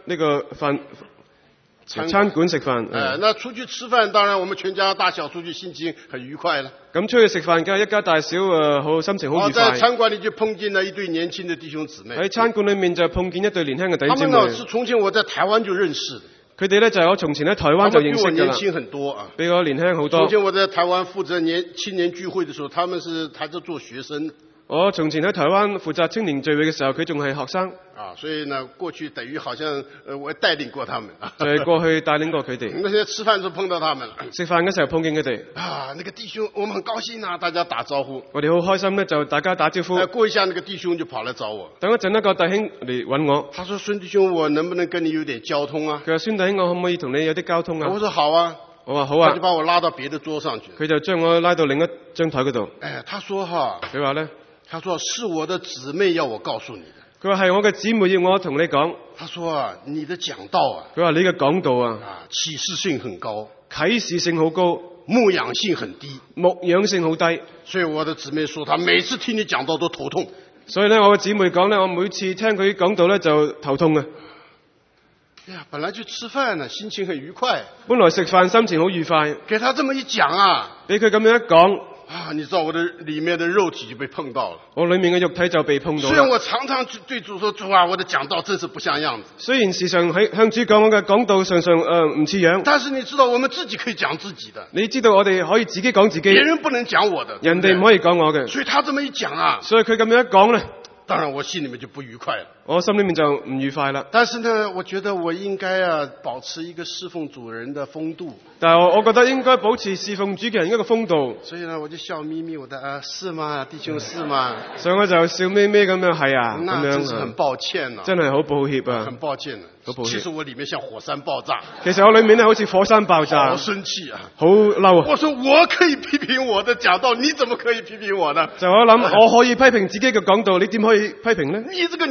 餐館食飯。 那出去吃飯，當然我們全家大小出去，心情很愉快了。 咁出去食飯，梗係一家大小好心情好愉快。 在餐館裏就碰見了一對年輕的弟兄姊妹。 喺餐館裏面就碰見一對年輕嘅弟兄姊妹。 他們呢是從前我在台灣就認識。 佢哋呢就係我從前喺台灣就認識㗎啦。 比我年輕很多啊。 比我年輕好多。 從前我在台灣負責青年聚會的時候，他們還在做學生。 我從前喺台灣負責青年聚會嘅時候，佢仲係學生。 所以呢，過去等於好像我帶領過他們。 就係過去帶領過佢哋。 那現在吃飯就碰到他們了。 食飯嘅時候碰見佢哋。 那個弟兄，我們很高興啊，大家打招呼。 我哋好開心呢，就大家打招呼。 過一下，那個弟兄就跑來找我。 等一陣，一個弟兄嚟揾我。 他說：孫弟兄，我能不能跟你有點交通啊？ 佢話：孫弟兄，我可唔可以同你有啲交通啊？ 我說好啊。 我話好啊。 他就把我拉到別的桌上去。 佢就將我拉到另一張台嗰度。 他說哈。 佢話呢。 他說是我的姊妹要我告訴你的。 佢話係我嘅姊妹要我同你講。 他說你的講道啊。 佢話你嘅講道啊。 啟示性很高。 啟示性好高。 牧養性很低。 牧養性好低。 所以我的姊妹說，她每次聽你講道都頭痛。 所以呢，我嘅姊妹講呢，我每次聽佢講道呢就頭痛啊。 本來去吃飯呢，心情很愉快。 本來食飯心情好愉快。 給他這麼一講啊。 俾佢咁樣一講。 你知道我的裏面的肉體就被碰到了。 我裏面嘅肉體就被碰到了。 雖然我常常對主說：主啊，我的講道真是不像樣子。 雖然時常喺向主講我嘅講道常常唔似樣。 但是你知道我們自己可以講自己的。 你知道我哋可以自己講自己。 別人不能講我的。 人哋唔可以講我嘅。 所以他這麼一講啊。 所以佢咁樣一講呢， 當然我心裏面就不愉快了。 我心裏面就唔愉快啦。 但是呢，我覺得我應該保持一個侍奉主人的風度。 但係我覺得應該保持侍奉主嘅人一個風度。 所以呢，我就笑眯眯，我的是嗎，弟兄是嗎？ 所以我就笑眯眯咁樣係啊，咁樣。 那真是很抱歉啊。 真係好抱歉啊。 很抱歉啊。其實我裏面像火山爆炸。 其實我裏面呢好似火山爆炸。 好生氣啊。 好嬲啊。 我說我可以批評我的講道，你怎麼可以批評我呢？ 就我諗我可以批評自己嘅講道，你點可以批評呢？ 你這個年輕人。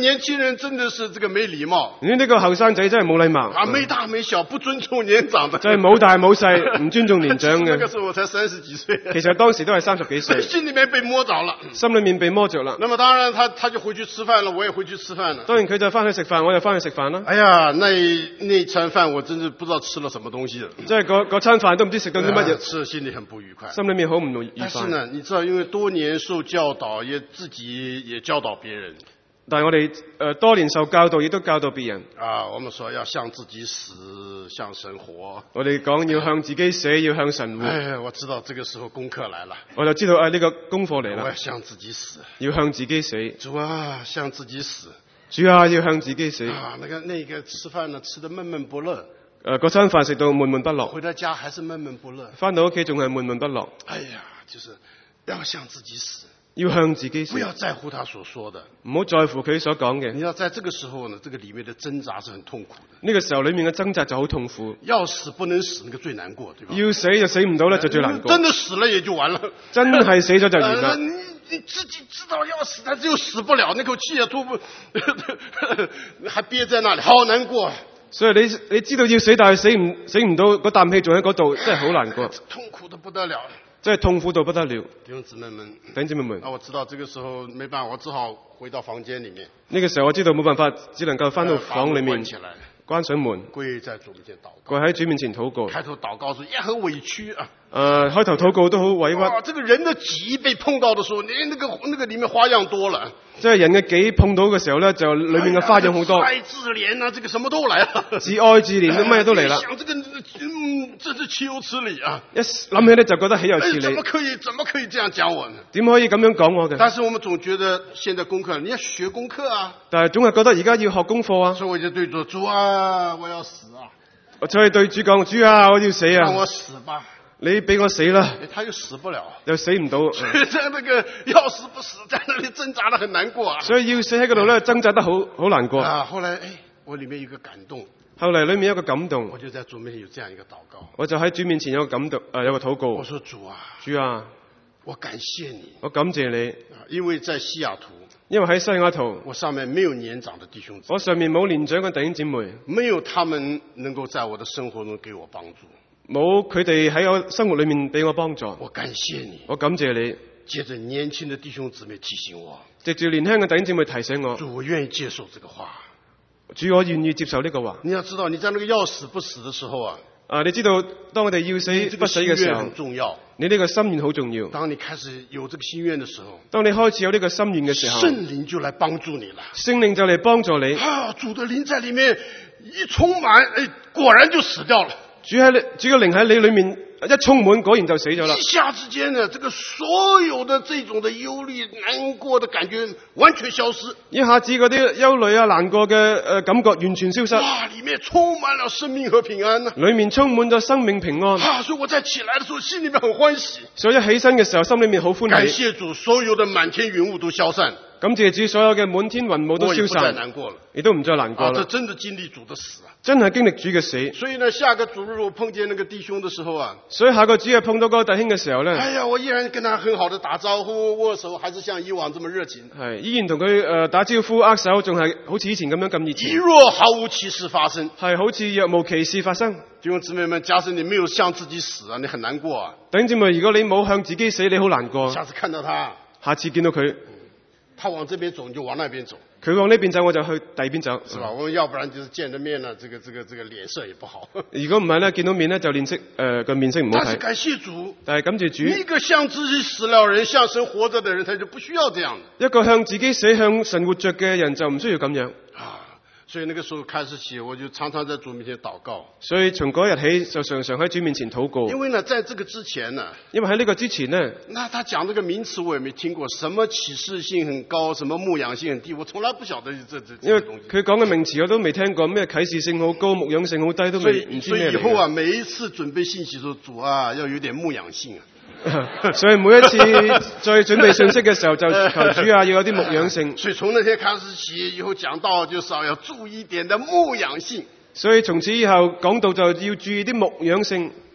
人真的是這個沒禮貌呢個後生仔真係冇禮貌， 啊，沒大沒小，不尊重年長的， 就係冇大冇細，唔尊重年長那個嘅。 時候我才30幾歲， 其實當時都係30幾歲， 心裡面被摸着了。 心裏面被摸着啦。 那麼當然他就回去吃飯了，我也回去吃飯了。 當然佢就翻去食飯，我就翻去食飯啦。 哎呀，那餐飯我真是不知道吃了什麼東西了， 即係嗰餐飯都唔知食到啲乜嘢， 吃了心裡很不愉快。 心裏面好唔愉快。 但是呢，你知道，因為多年受教導，也自己也教導別人。 但係我哋多年受教導，亦都教導別人。 啊，我們說要向自己死，向神活。 我哋講要向自己死，要向神活。 哎，我知道這個時候功課來了， 我就知道呢個功課嚟啦， 我要向自己死， 要向自己死。 主啊，向自己死。 主啊，要向自己死。 啊，那個吃飯呢，吃得悶悶不樂。 嗰餐飯食到悶悶不樂， 回到家還是悶悶不樂。 翻到屋企仲係悶悶不樂。 哎呀，就是要向自己死。 要向自己死， 不要在乎他所說的， 唔好在乎佢所講嘅。 你要在這個時候呢，這個裡面的掙扎是很痛苦的。 呢個時候裡面嘅掙扎就好痛苦。 要死不能死，那個最難過，對吧？ 要死就死唔到咧，就最難過。 真的死了也就完了。 真係死咗就完啦。 你自己知道要死，但是又死不了，那口氣也吐不，還憋在那裡，好難過。 所以你知道要死，但係死唔到，嗰啖氣仲喺嗰度，真係好難過。 痛苦得不得了。 真係痛苦到不得了。 弟兄姊妹們， 弟兄姊妹們， 我知道這個時候沒辦法，我只好回到房間裡面。 呢個時候我知道冇辦法，只能夠翻到房裡面， 關起來， 關上門， 跪在主面前禱告， 跪喺主面前禱告。 開頭禱告時也很委屈啊。 開頭禱告都好委屈。 這個人的己被碰到的時候，你那個裡面花樣多了。 即係人嘅己碰到嘅時候咧，就裡面嘅花樣好多。 自愛自憐啊，這個什麼都來了。 自愛自憐，乜嘢都嚟啦。 想這個，真是豈有此理啊！ 一諗起咧就覺得豈有此理。 怎麼可以這樣講我呢？ 點可以咁樣講我嘅？ 但是我們總覺得現在功課，你要學功課啊。 但係總係覺得而家要學功課啊。 所以我就對主啊，我要死啊！ 我就係對主講，主啊，我要死啊！ 讓我死吧。 你俾我死啦！ 他又死不了， 又死唔到。 所以在那個要死不死，在那裡掙扎得很難過啊。 所以要死喺嗰度咧，掙扎得好難過。 啊，後來我裡面有個感動。 後嚟裡面有個感動， 我就在主面前有這樣一個禱告。 我就喺主面前有個感動，有個禱告。 我說主啊， 主啊， 我感謝你， 我感謝你， 因為在西雅圖， 因為喺西雅圖， 我上面沒有年長的弟兄姊妹， 我上面冇年長嘅弟兄姊妹， 沒有他們能夠在我的生活中給我幫助。 冇佢哋喺我生活裏面俾我幫助， 我感謝你， 我感謝你。 借着年輕的弟兄姊妹提醒我， 藉住年輕嘅弟兄姊妹提醒我， 主，我願意接受這個話。 主，我願意接受呢個話。 你要知道，你在那個要死不死的時候啊， 你知道當我哋要死不死嘅時候， 很重要。 你呢個心願好重要。 當你開始有這個心願的時候， 當你開始有呢個心願嘅時候， 聖靈就來幫助你了。 聖靈就嚟幫助你。 啊，主的靈在裡面一充滿，果然就死掉了。 主嘅靈喺你裏面一充滿，果然就死咗啦。 一下之間呢，這個所有的這種的憂慮、難過的感覺完全消失。 一下子嗰啲憂慮啊、難過嘅感覺完全消失。 哇，裡面充滿了生命和平安。 裡面充滿咗生命平安。 啊，所以我在起來的時候，心裡面很歡喜。 所以一起身嘅時候，心裡面好歡喜。 感謝主，所有的滿天雲霧都消散。 感謝主，所有嘅滿天雲霧都消散， 我也不再難過了， 亦都唔再難過啦。 這真的經歷主的死啊！ 真係經歷主嘅死。 所以呢，下個主日我碰見那個弟兄的時候啊， 所以下個主日碰到嗰個弟兄嘅時候咧， 哎呀，我依然跟他很好的打招呼、握手，還是像以往這麼熱情。 係依然同佢打招呼、握手，仲係好似以前咁樣咁熱情。 一若毫無其事發生， 係好似若無其事發生。 弟兄姊妹們，假使你沒有向自己死啊，你很難過啊。 弟兄姊妹，如果你冇向自己死，你好難過。 下次看到他， 下次見到佢， 他往這邊走，你就往那邊走。 佢往呢邊走，我就去第二邊走， 是吧？我們要不然就是見着面呢，這個臉色也不好。 如果唔係咧，見到面咧就面色唔好睇。 但是感謝主， 但係感謝主， 一個向自己死了人，向神活着的人，他就不需要這樣的。 一個向自己死、向神活着嘅人就唔需要咁樣。 所以那個時候開始起，我就常常在主面前禱告。 所以從嗰日起就常常喺主面前禱告。 因為呢，在這個之前呢， 因為喺呢個之前呢， 那他講這個名詞我也沒聽過，什麼啟示性很高，什麼牧養性很低，我從來不曉得這因為東西。 佢講嘅名詞我都未聽過，咩啟示性好高、牧養性好低都未唔知咩嚟嘅。 所以以後啊，每一次準備信息的時候，主啊要有點牧養性啊。 所以每一次在準備信息嘅時候，就求主啊要有啲牧養性。 所以從那天開始起，以後講道就是要注意一點的牧養性。 所以從此以後講道就要注意啲牧養性。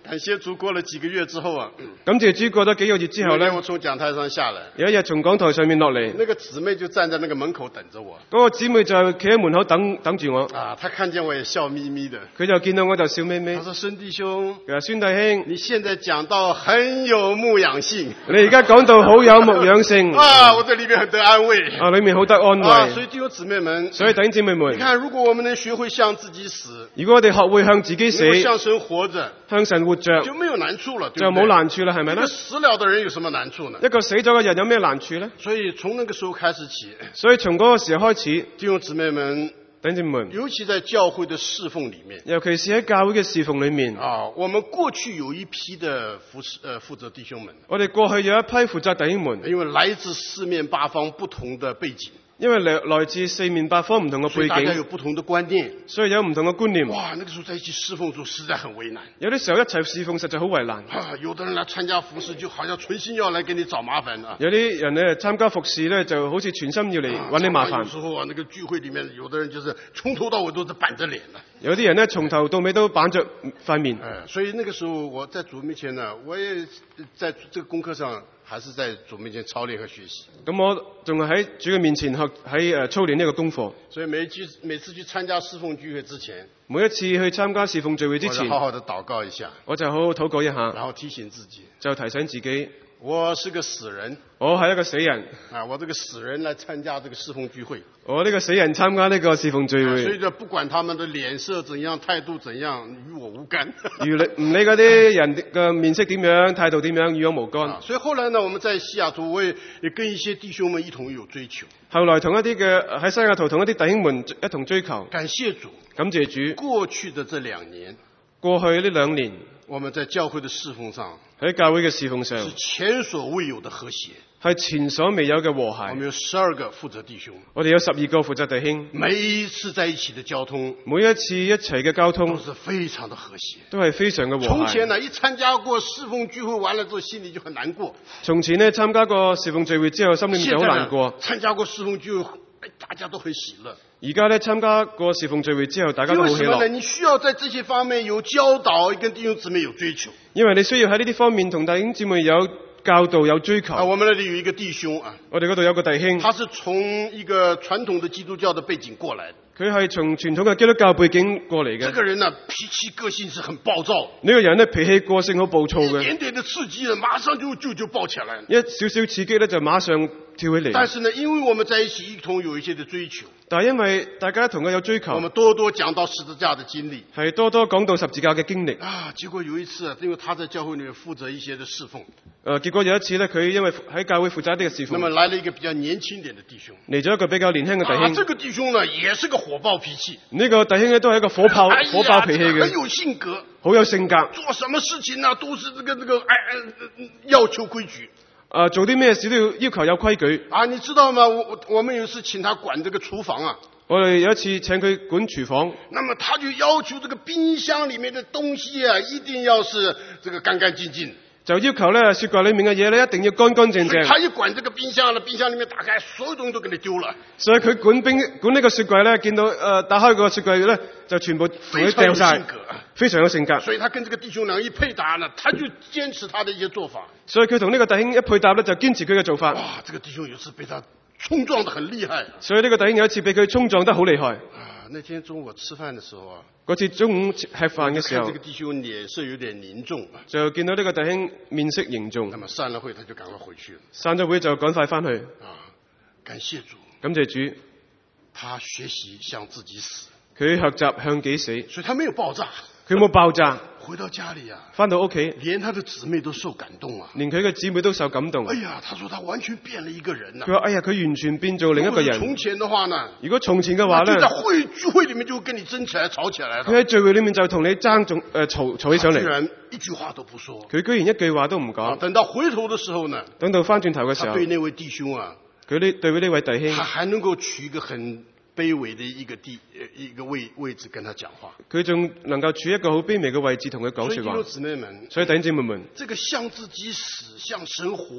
感謝主，過了幾個月之後啊， 感謝主，過咗幾個月之後呢， 我從講台上下來， 有一日從講台上面落嚟， 那個姊妹就站在那個門口等着我。 嗰個姊妹就企喺門口等住我。 啊，她看見我也笑眯眯的。 佢就見到我就笑眯眯。 她說：孫弟兄， 佢話孫弟兄， 你現在講到很有牧養性。 你而家講到好有牧養性。 啊，我在裏面很得安慰。 啊，裏面好得安慰。 啊，所以弟兄姊妹們， 所以弟兄姊妹們， 你看，如果我們能學會向自己死， 如果我哋學會向自己死， 向神活着， 向神活着， 就沒有難處了， 就冇難處啦，係咪呢？ 一個死了的人有什麼難處呢？ 一個死咗嘅人有咩難處呢？ 所以從那個時候開始起， 所以從嗰個時候開始， 弟兄姊妹們， 弟兄姊妹們， 尤其在教會的侍奉裏面， 尤其是喺教會嘅侍奉裏面， 啊，我們過去有一批的負責弟兄們， 我哋過去有一批負責弟兄們， 因為來自四面八方不同的背景， 因為來自四面八方唔同嘅背所以大家有景， 不同的觀念， 所以有唔同嘅觀念。 哇，那個時候在一起侍奉的時候實在很為難。 有啲時候一齊侍奉實在好為難。 啊，有的人來參加服侍，就好像存心要來給你找麻煩啊。 有啲人咧參加服侍咧，就好似全心要嚟揾你麻煩。 有時候啊，那個聚會裡面，有的人就是從頭到尾都是板着臉的。 有啲人咧從頭到尾都板着塊面。 所以那個時候我在主面前呢，我也在這個功課上，還是在主面前操練和學習。 咁我仲係喺主嘅面前喺操練呢個功課。 所以每次去參加侍奉聚會之前， 每一次去參加侍奉聚會之前， 我就好好的禱告一下， 我就好好禱告一下， 然後提醒自己， 就提醒自己， 我是個死人， 我係一個死人。 啊，我這個死人來參加這個侍奉聚會， 我呢個死人參加呢個侍奉聚會， 所以就不管他們的臉色怎樣，態度怎樣，與我無干。 唔理嗰啲人嘅面色點樣，態度點樣，與我無干。 所以後來呢，我們在西雅圖，我也跟一些弟兄們一同有追求。 後來同一啲嘅喺西雅圖同一啲弟兄們一同追求。 感謝主， 感謝主。 過去的這2年， 過去呢2年， 我們在教會的侍奉上， 喺教會嘅侍奉上， 是前所未有的和諧， 係前所未有嘅和諧。 我們有12個負責弟兄， 我哋有12個負責弟兄， 每一次在一起的交通， 每一次一齊嘅交通都是非常的和諧， 都係非常嘅和諧。 從前呢，一參加過侍奉聚會完了之後，心裏就很難過。 從前呢，參加過侍奉聚會之後，心裏面就好難過。 參加過侍奉聚會，大家都很喜樂。 而家呢，參加過侍奉聚會之後，大家都好喜樂。 因為什麼呢？你需要在這些方面有教導，跟弟兄姊妹有追求。 因為你需要喺呢啲方面同弟兄姊妹有教導、有追求。 我們那裏有一個弟兄啊， 我哋嗰度有個弟兄， 他是從一個傳統的基督教的背景過來的。 佢係從傳統嘅基督教背景過嚟嘅。 這個人呢，脾氣個性是很暴躁。 呢個人呢，脾氣個性好暴躁嘅。 一點點的刺激呢，馬上就爆起來了。 一少少刺激呢，就馬上跳起嚟。 但是呢，因為我們在一起一同有一些的追求。 但係因為大家同佢有追求， 我們多多講到十字架的經歷， 係多多講到十字架嘅經歷。 啊，結果有一次，因為他在教會裏面負責一些的侍奉。 結果有一次呢，佢因為喺教會負責一啲嘅侍奉， 那麼來了一個比較年輕點的弟兄， 嚟咗一個比較年輕嘅弟兄。 這個弟兄呢，也是個火爆脾氣。 呢個弟兄呢，都係一個火爆脾氣嘅， 很有性格， 好有性格。 做什麼事情呢，都是要求規矩。 做啲咩事都要求有規矩。 啊，你知道嗎？我們有一次請他管這個廚房啊。 我哋有一次請佢管廚房， 那麼他就要求這個冰箱裏面的東西啊，一定要是這個乾乾淨淨。 就要求咧雪櫃裏面嘅嘢咧一定要乾乾淨淨。 他一管這個冰箱，冰箱裏面打開，所有東西都給你丟了。 所以佢管呢個雪櫃咧，見到打開個雪櫃咧，就全部同佢掉晒。非常有性格。 所以他跟這個弟兄兩一配搭呢，他就堅持他的一些做法。 所以佢同呢個弟兄一配搭咧，就堅持佢嘅做法。 哇，這個弟兄有次被他衝撞得很厲害。 所以呢個弟兄有一次被佢衝撞得好厲害。 那天中午吃飯的時候啊， 嗰次中午吃飯嘅時候， 這個弟兄臉色有點凝重， 就見到呢個弟兄面色凝重。 那麼散了會，他就趕快回去了。 散咗會就趕快翻去。 感謝主， 感謝主， 他學習向自己死， 佢學習向己死， 所以他沒有爆炸， 佢冇爆炸。 回到家裏啊， 翻到屋企， 連他的姊妹都受感動啊， 連佢嘅姊妹都受感動。 哎呀，他說他完全變了一個人啊。 佢話：哎呀，佢完全變做另一個人。 從前的話呢？ 如果從前嘅話呢？ 就在聚會裏面就跟你爭起來、吵起來了。 佢喺聚會裏面就同你爭吵起上嚟。 居然一句話都不說。 佢居然一句話都唔講。 等到回頭的時候呢？ 等到翻轉頭嘅時候， 他對那位弟兄啊， 佢對呢位弟兄， 他還能夠取一個很卑微的一個位置跟他講話， 佢仲能夠處一個好卑微嘅位置同佢講說話。 所以弟兄姊妹們， 所以弟兄姊妹們， 這個向自己死、向神活，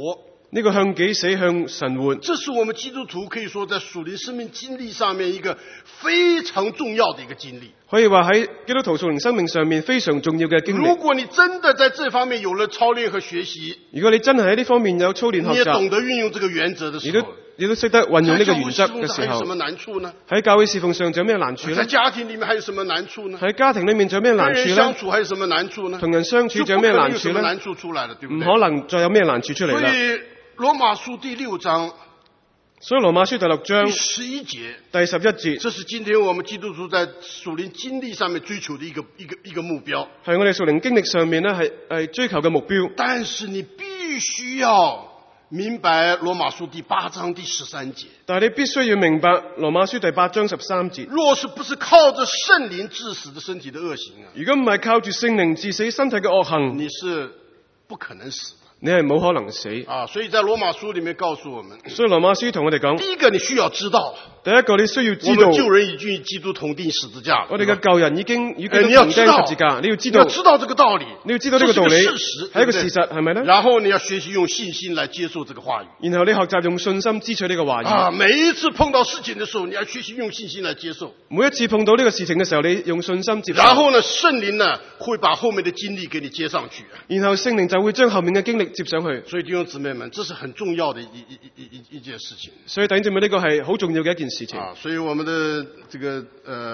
呢個向己死向神活， 这是我们基督徒可以说在属灵生命经历上面一个非常重要的一个经歷。 可以話喺基督徒屬靈生命上面非常重要嘅經如歷。 果你真的在这方面有了操練和學習， 如果你真係喺呢方面有操練你也學習， 懂得運用這個原則的時候， 你都識得運用呢個原則嘅時候在教會侍奉上還有什麼，難處呢？ 喺教會侍奉上仲有咩難處在呢？ 家庭裡面還有什麼難處呢？ 喺家庭裏面仲有咩難處跟人相呢？ 處還有什麼難處呢？ 同人相處仲有咩難處呢？ 就不可能有什麼難處出來了，對不對？ 唔可能再有咩難處出嚟啦。 所以羅馬書第6章所以羅馬書第6章第11節， 第11節這是今天我們基督徒在屬靈經歷上面追求的一個目標。 係我哋屬靈經歷上面呢係追求嘅目標。 但是你必須要明白羅馬書第8章第13節。 但係你必須要明白羅馬書第8章13節。 若是不是靠着聖靈治死的身體的惡行啊， 如果唔係靠住聖靈治死身體嘅惡行， 你是不可能死的你係冇可能死。 啊！所以在羅馬書裡面告訴我們， 所以羅馬書同我哋講， 第一個你需要知道， 第一個你需要我知道們，救人已經與基督同釘十字架。 我哋嘅救人已經你要同知道釘十字架，你要知道， 你要知道這個道理， 你要知道呢個道理這是個事實， 係一個事實，係咪呢？ 然後你要學習用信心來接受這個話語。 然後你學習用信心支取呢個話語。 啊，每一次碰到事情的時候，你要學習用信心來接受。 每一次碰到呢個事情嘅時候，你用信心接受。 然後呢，聖靈呢會把後面的經歷給你接上去。 然後聖靈就會將後面嘅經歷接上去。 所以弟兄姊妹們，這是很重要的一件事情。 所以弟兄姊妹，呢個係好重要嘅一件事情。 啊，所以我們的這個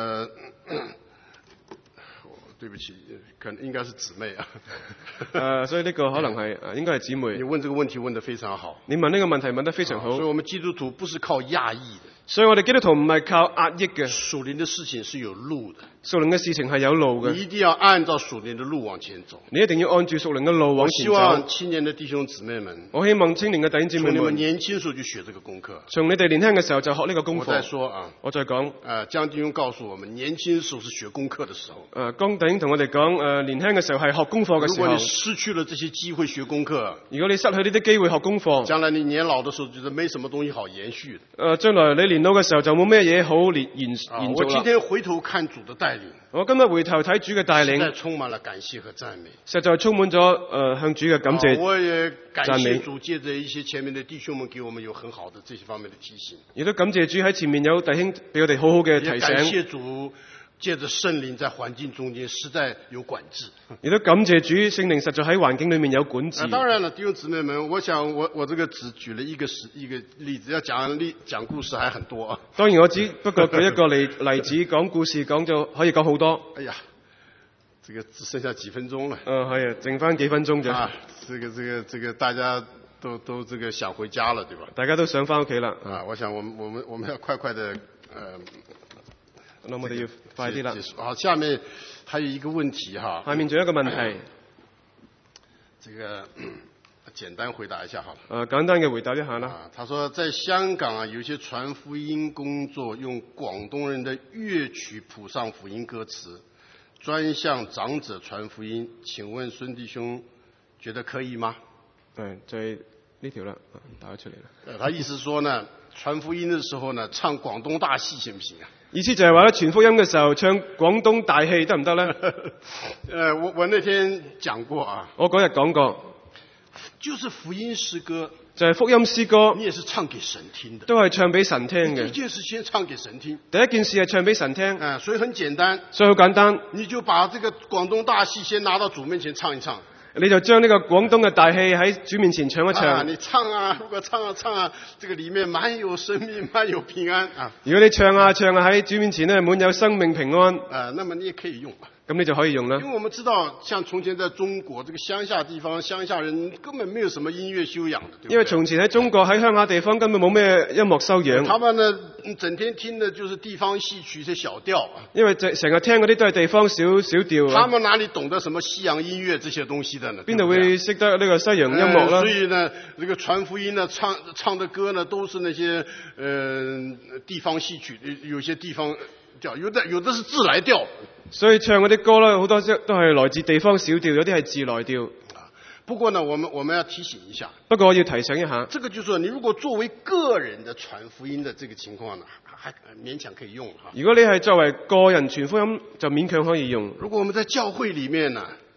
對不起，可能應該是姊妹啊。 所以呢個可能係應該係姊妹。 你問這個問題問得非常好。 你問呢個問題問得非常好。 所以我們基督徒不是靠壓抑的。 所以我哋基督徒唔係靠壓抑嘅。 屬靈的事情是有路的。 屬靈嘅事情係有路嘅。 你一定要按照屬靈的路往前走。 你一定要按住屬靈嘅路往前走。 我希望青年的弟兄姊妹們， 我希望青年嘅弟兄姊妹們， 從你們年輕時候就學這個功課。 從你哋年輕嘅時候就學呢個功課。 我再說啊， 我再講。 江弟兄告訴我們，年輕時候是學功課的時候。 江弟兄同我哋講，年輕嘅時候係學功課嘅時候。 如果你失去了這些機會學功課， 如果你失去呢啲機會學功課， 將來你年老的時候覺得沒什麼東西好延續的。 將來你年老嘅時候就冇咩嘢好延續啦。 我今天回頭看主的帶領， 我今日回頭睇主嘅帶領， 實在充滿了感謝和讚美。 實在充滿咗向主嘅感謝。 我也感謝主借着一些前面的弟兄們給我們有很好的這些方面的提醒。 亦都感謝主喺前面有弟兄俾我哋好好嘅提醒。 也感謝主借着聖靈在環境中間實在有管制。 亦都感謝主聖靈實在喺環境裏面有管治。 當然了，弟兄姊妹們，我想我這個只舉了一個例子，要講故事還很多啊。 當然我只不過舉一個例子講故事講就可以講好多。 哎呀，這個只剩下幾分鐘了。 係啊，剩翻幾分鐘啫。 啊，這個大家都這個想回家了，對吧？ 大家都想翻屋企啦。 啊，我想我們要快的那我哋要快啲啦。 好，下面還有一個問題哈。 下面仲有一個問題。 這個簡單回答一下好了。 簡單嘅回答一下啦。 他說在香港有些傳福音工作用廣東人的粵曲譜上福音歌詞，專向長者傳福音。請問孫弟兄覺得可以嗎？ 就係呢條啦，打咗出嚟啦。 他意思說呢，傳福音的時候呢，唱廣東大戲行不行啊？ 意思就係話咧，傳福音嘅時候唱廣東大戲得唔得咧？ 我那天講過啊。 我嗰日講過， 就是福音詩歌， 就係福音詩歌， 你也是唱給神聽的， 都係唱俾神聽嘅。 第一件事先唱給神聽， 第一件事係唱俾神聽。 所以很簡單， 所以好簡單， 你就把這個廣東大戲先拿到主面前唱一唱。 你就將呢個廣東嘅大戲喺主面前唱一唱。 你唱啊，如果唱啊，這個裏面滿有生命，滿有平安啊。 如果你唱啊喺主面前呢，滿有生命平安。 那麼你也可以用。 咁你就可以用啦。 因為我們知道，像從前在中國這個鄉下地方，鄉下人根本沒有什麼音樂修養的，對不對？ 因為從前喺中國喺鄉下地方根本冇咩音樂修養。 他們呢，整天聽的就是地方戲曲，些小調。因為成日聽嗰啲都係地方小調。 他們哪裡懂得什麼西洋音樂這些東西的呢？ 邊度會識得呢個西洋音樂啦？ 所以呢，這個傳福音呢，唱的歌呢，都是那些地方戲曲，有些地方調，有的是自來調。 所以唱嗰啲歌咧，好多都係來自地方小調，有啲係自來調。 不過呢，我們要提醒一下。 不過我要提醒一下， 這個就是說，你如果作為個人的傳福音的這個情況呢，還勉強可以用哈。 如果你係作為個人傳福音，就勉強可以用。 如果我們在教會裡面呢，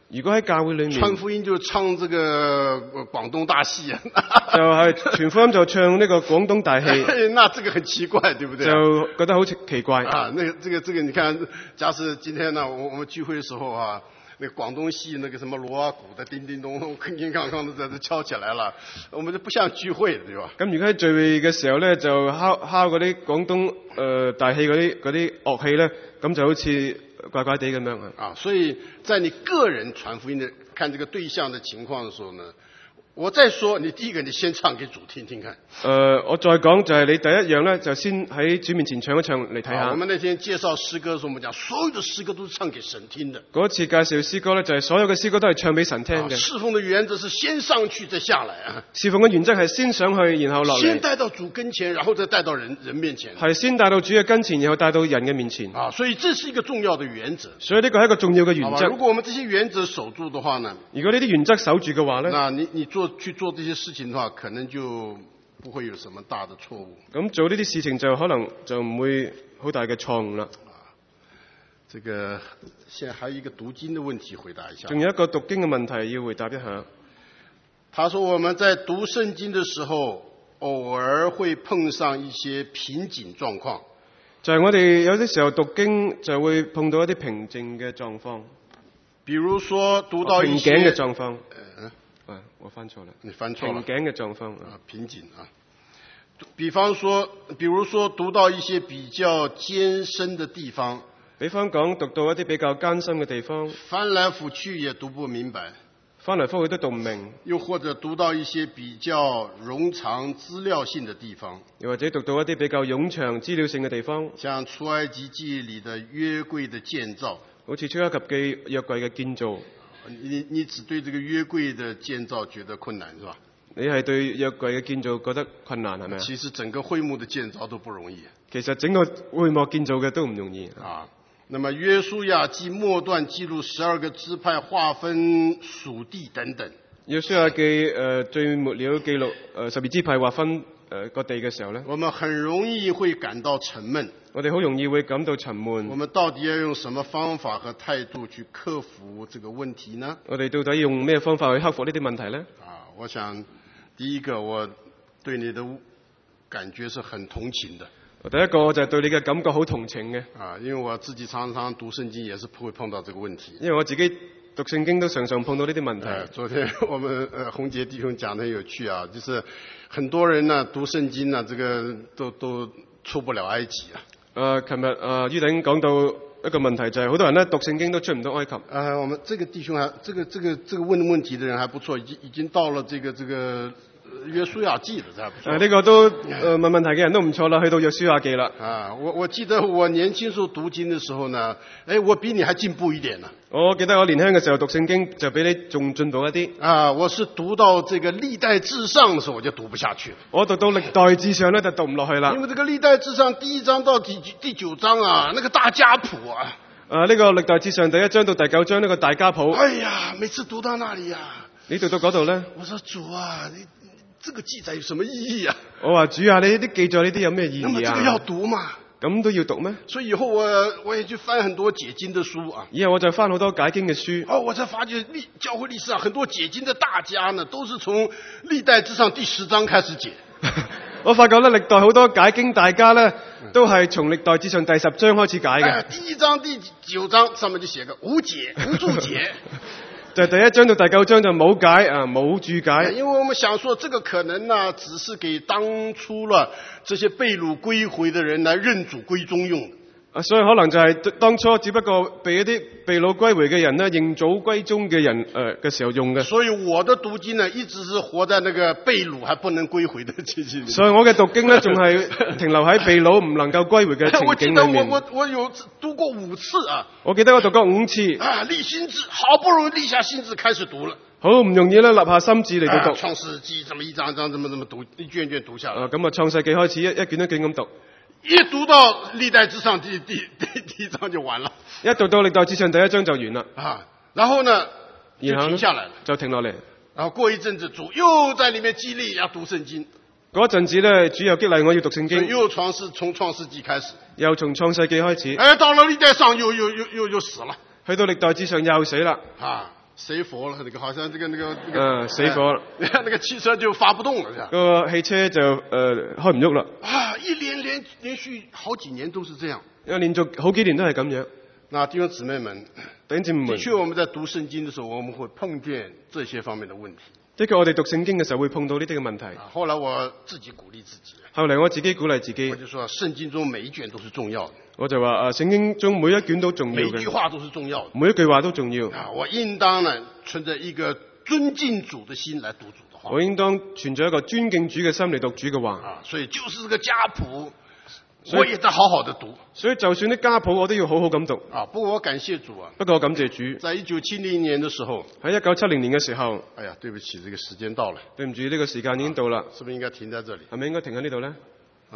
如果喺教會裏面， 傳福音就唱這個廣東大戲啊， 就係傳福音就唱呢個廣東大戲， 那這個很奇怪，對不對？ 就覺得好奇怪啊。那這個你看，假使今天呢，我們聚會的時候啊，那個廣東戲那個什麼鑼啊鼓的叮叮咚咚、鏗鏗鏘鏘的在這敲起來了，我們就不像聚會，對吧？ 咁如果喺聚會嘅時候咧，就敲嗰啲廣東大戲嗰啲樂器咧，咁就好似怪怪地咁樣啊。所以在你個人傳福音的看這個對象的情況的時候呢，我再說，你第一個你先唱給主聽聽看。 我再講就係你第一樣咧，就先喺主面前唱一唱嚟睇下。 我們那天介紹詩歌的時候，我們講所有的詩歌都是唱給神聽的。 嗰次介紹詩歌咧，就係所有嘅詩歌都係唱俾神聽嘅。 侍奉的原則是先上去再下來啊。 侍奉嘅原則係先上去，然後落嚟。 先帶到主跟前，然後再帶到人面前。 係先帶到主嘅跟前，然後帶到人嘅面前。 啊，所以這是一個重要的原則。 所以呢個係一個重要嘅原則。 如果我們這些原則守住的話呢？ 如果呢啲原則守住嘅話咧， 那你去做這些事情的話，可能就不會有什麼大的錯誤。 咁做呢啲事情就可能就唔會好大嘅錯誤啦。 這個現在還有一個讀經的問題，回答一下。 仲有一個讀經嘅問題要回答一下。 他說我們在讀聖經的時候，偶爾會碰上一些瓶頸狀況。 就係我哋有啲時候讀經就會碰到一啲瓶頸嘅狀況。 比如說讀到一些瓶頸嘅狀況。我翻錯了。 你翻錯了。 瓶頸嘅狀況啊，瓶頸啊。比如說讀到一些比較艱深的地方。 比方講讀到一啲比較艱深嘅地方。 翻來覆去也讀不明白。 翻嚟覆去都讀唔明。 又或者讀到一些比較冗長資料性的地方。 又或者讀到一啲比較冗長資料性嘅地方。 像出埃及記裏的約櫃的建造。 好似出埃及記約櫃嘅建造。 你只對這個約櫃的建造覺得困難是吧？ 你係對約櫃嘅建造覺得困難係咪啊？ 其實整個會幕的建造都不容易。 其實整個會幕建造嘅都唔容易啊。那麼約書亞記末段記錄12個支派劃分屬地等等。 約書亞記最末了記錄12支派劃分個地嘅時候呢， 我們很容易會感到沉悶。 我哋好容易會感到沉悶。 我們到底要用什麼方法和態度去克服這個問題呢？ 我哋到底用咩方法去克服呢啲問題呢？ 啊，我想第一個我對你的感覺是很同情的。 第一個就係對你嘅感覺好同情嘅。 啊，因為我自己常常讀聖經也是會碰到這個問題。 因為我自己讀聖經都常常碰到呢啲問題。 昨天我們洪杰弟兄講得很有趣啊，就是很多人呢讀聖經呢，這個都出不了埃及啊。琴日于頂講到一個問題，就係好多人呢讀聖經都出唔到埃及。 我們這個弟兄還這個問問題的人還不錯，已經到了這個約書亞記了，還不錯。 呢個都問問題嘅人都唔錯啦，去到約書亞記啦。 我記得我年輕時候讀經的時候呢，我比你還進步一點呢。 我記得我年輕嘅時候讀聖經就比你仲進步一啲。 我是讀到這個歷代志上的時候我就讀不下去了。 我讀到歷代志上呢就讀唔落去啦。 因為這個歷代志上第1章到第9章啊，那個大家譜啊。 呢個歷代志上第1章到第9章呢個大家譜。 哎呀，每次讀到那裡啊， 你讀到嗰度呢？ 我說主啊，你這個記載有什麼意義啊？ 我話主啊，你啲記載呢啲有咩意義啊？ 那麼這個要讀嘛？ 咁都要讀咩？ 所以以後我也去翻很多解經的書啊。 以後我就翻好多解經嘅書。 我才發覺教會歷史上很多解經的大家呢，都是從歷代志上第10章開始解。 我發覺咧，歷代好多解經大家咧，都係從歷代志上第10章開始解嘅。 第1章、第9章上面就寫個無解、無注解。 就第1章到第9章就冇解啊，冇注解。 因為我們想說，這個可能呢，只是給當初了這些被擄歸回的人來認主歸宗用的。 所以可能就係當初只不過被一啲被擄歸回嘅人呢，認祖歸宗嘅人嘅時候用嘅。 所以我的讀經呢，一直是活在那個被擄還不能歸回的情景裏。 所以我嘅讀經呢，仲係停留喺被擄唔能夠歸回嘅情景裏面。 我有讀過5次啊！ 我記得我讀過5次。 立心志，好不容易立下心志開始讀了。 好唔容易咧，立下心志嚟到讀。 創世紀這麼一章一章這麼讀，一卷一卷讀下來。 咁創世紀開始一卷一卷咁讀。 一讀到歷代志上第1章就完了。 一讀到歷代志上第1章就完啦。 然後呢，就停下來了， 就停落嚟。 然後過一陣子，主又在裏面激勵要讀聖經。 嗰陣子咧，主又激勵我要讀聖經。 又從創世紀開始。 又從創世紀開始。 到了歷代上又死了。 去到歷代志上又死啦。 熄火了，那個好像這個死火啦， 那個汽車就發不動了，是吧？ 個汽車就開唔喐啦。 啊，連續好幾年都是這樣， 因為連續好幾年都係咁樣。 那弟兄姊妹們， 弟兄姊妹們， 的確我們在讀聖經的時候，我們會碰見這些方面的問題。 的確我哋讀聖經嘅時候會碰到呢啲嘅問題。 後來我自己鼓勵自己， 後嚟我自己鼓勵自己， 我就說聖經中每一卷都是重要的。 我就話聖經中每一卷都重要嘅， 每一句話都是重要的， 每一句話都重要。 我應當呢存着一個尊敬主的心來讀主的話。 我應當存着一個尊敬主嘅心嚟讀主嘅話。 所以就是這個家譜，我也得好好的讀。 所以就算啲家譜我都要好好咁讀。 不過我感謝主啊。 不過我感謝主。 在1970年的時候， 喺1970年嘅時候， 哎呀，對不起，這個時間到了。 對唔住，呢個時間已經到啦。 是不是應該停在這裡？ 係咪應該停喺呢度呢？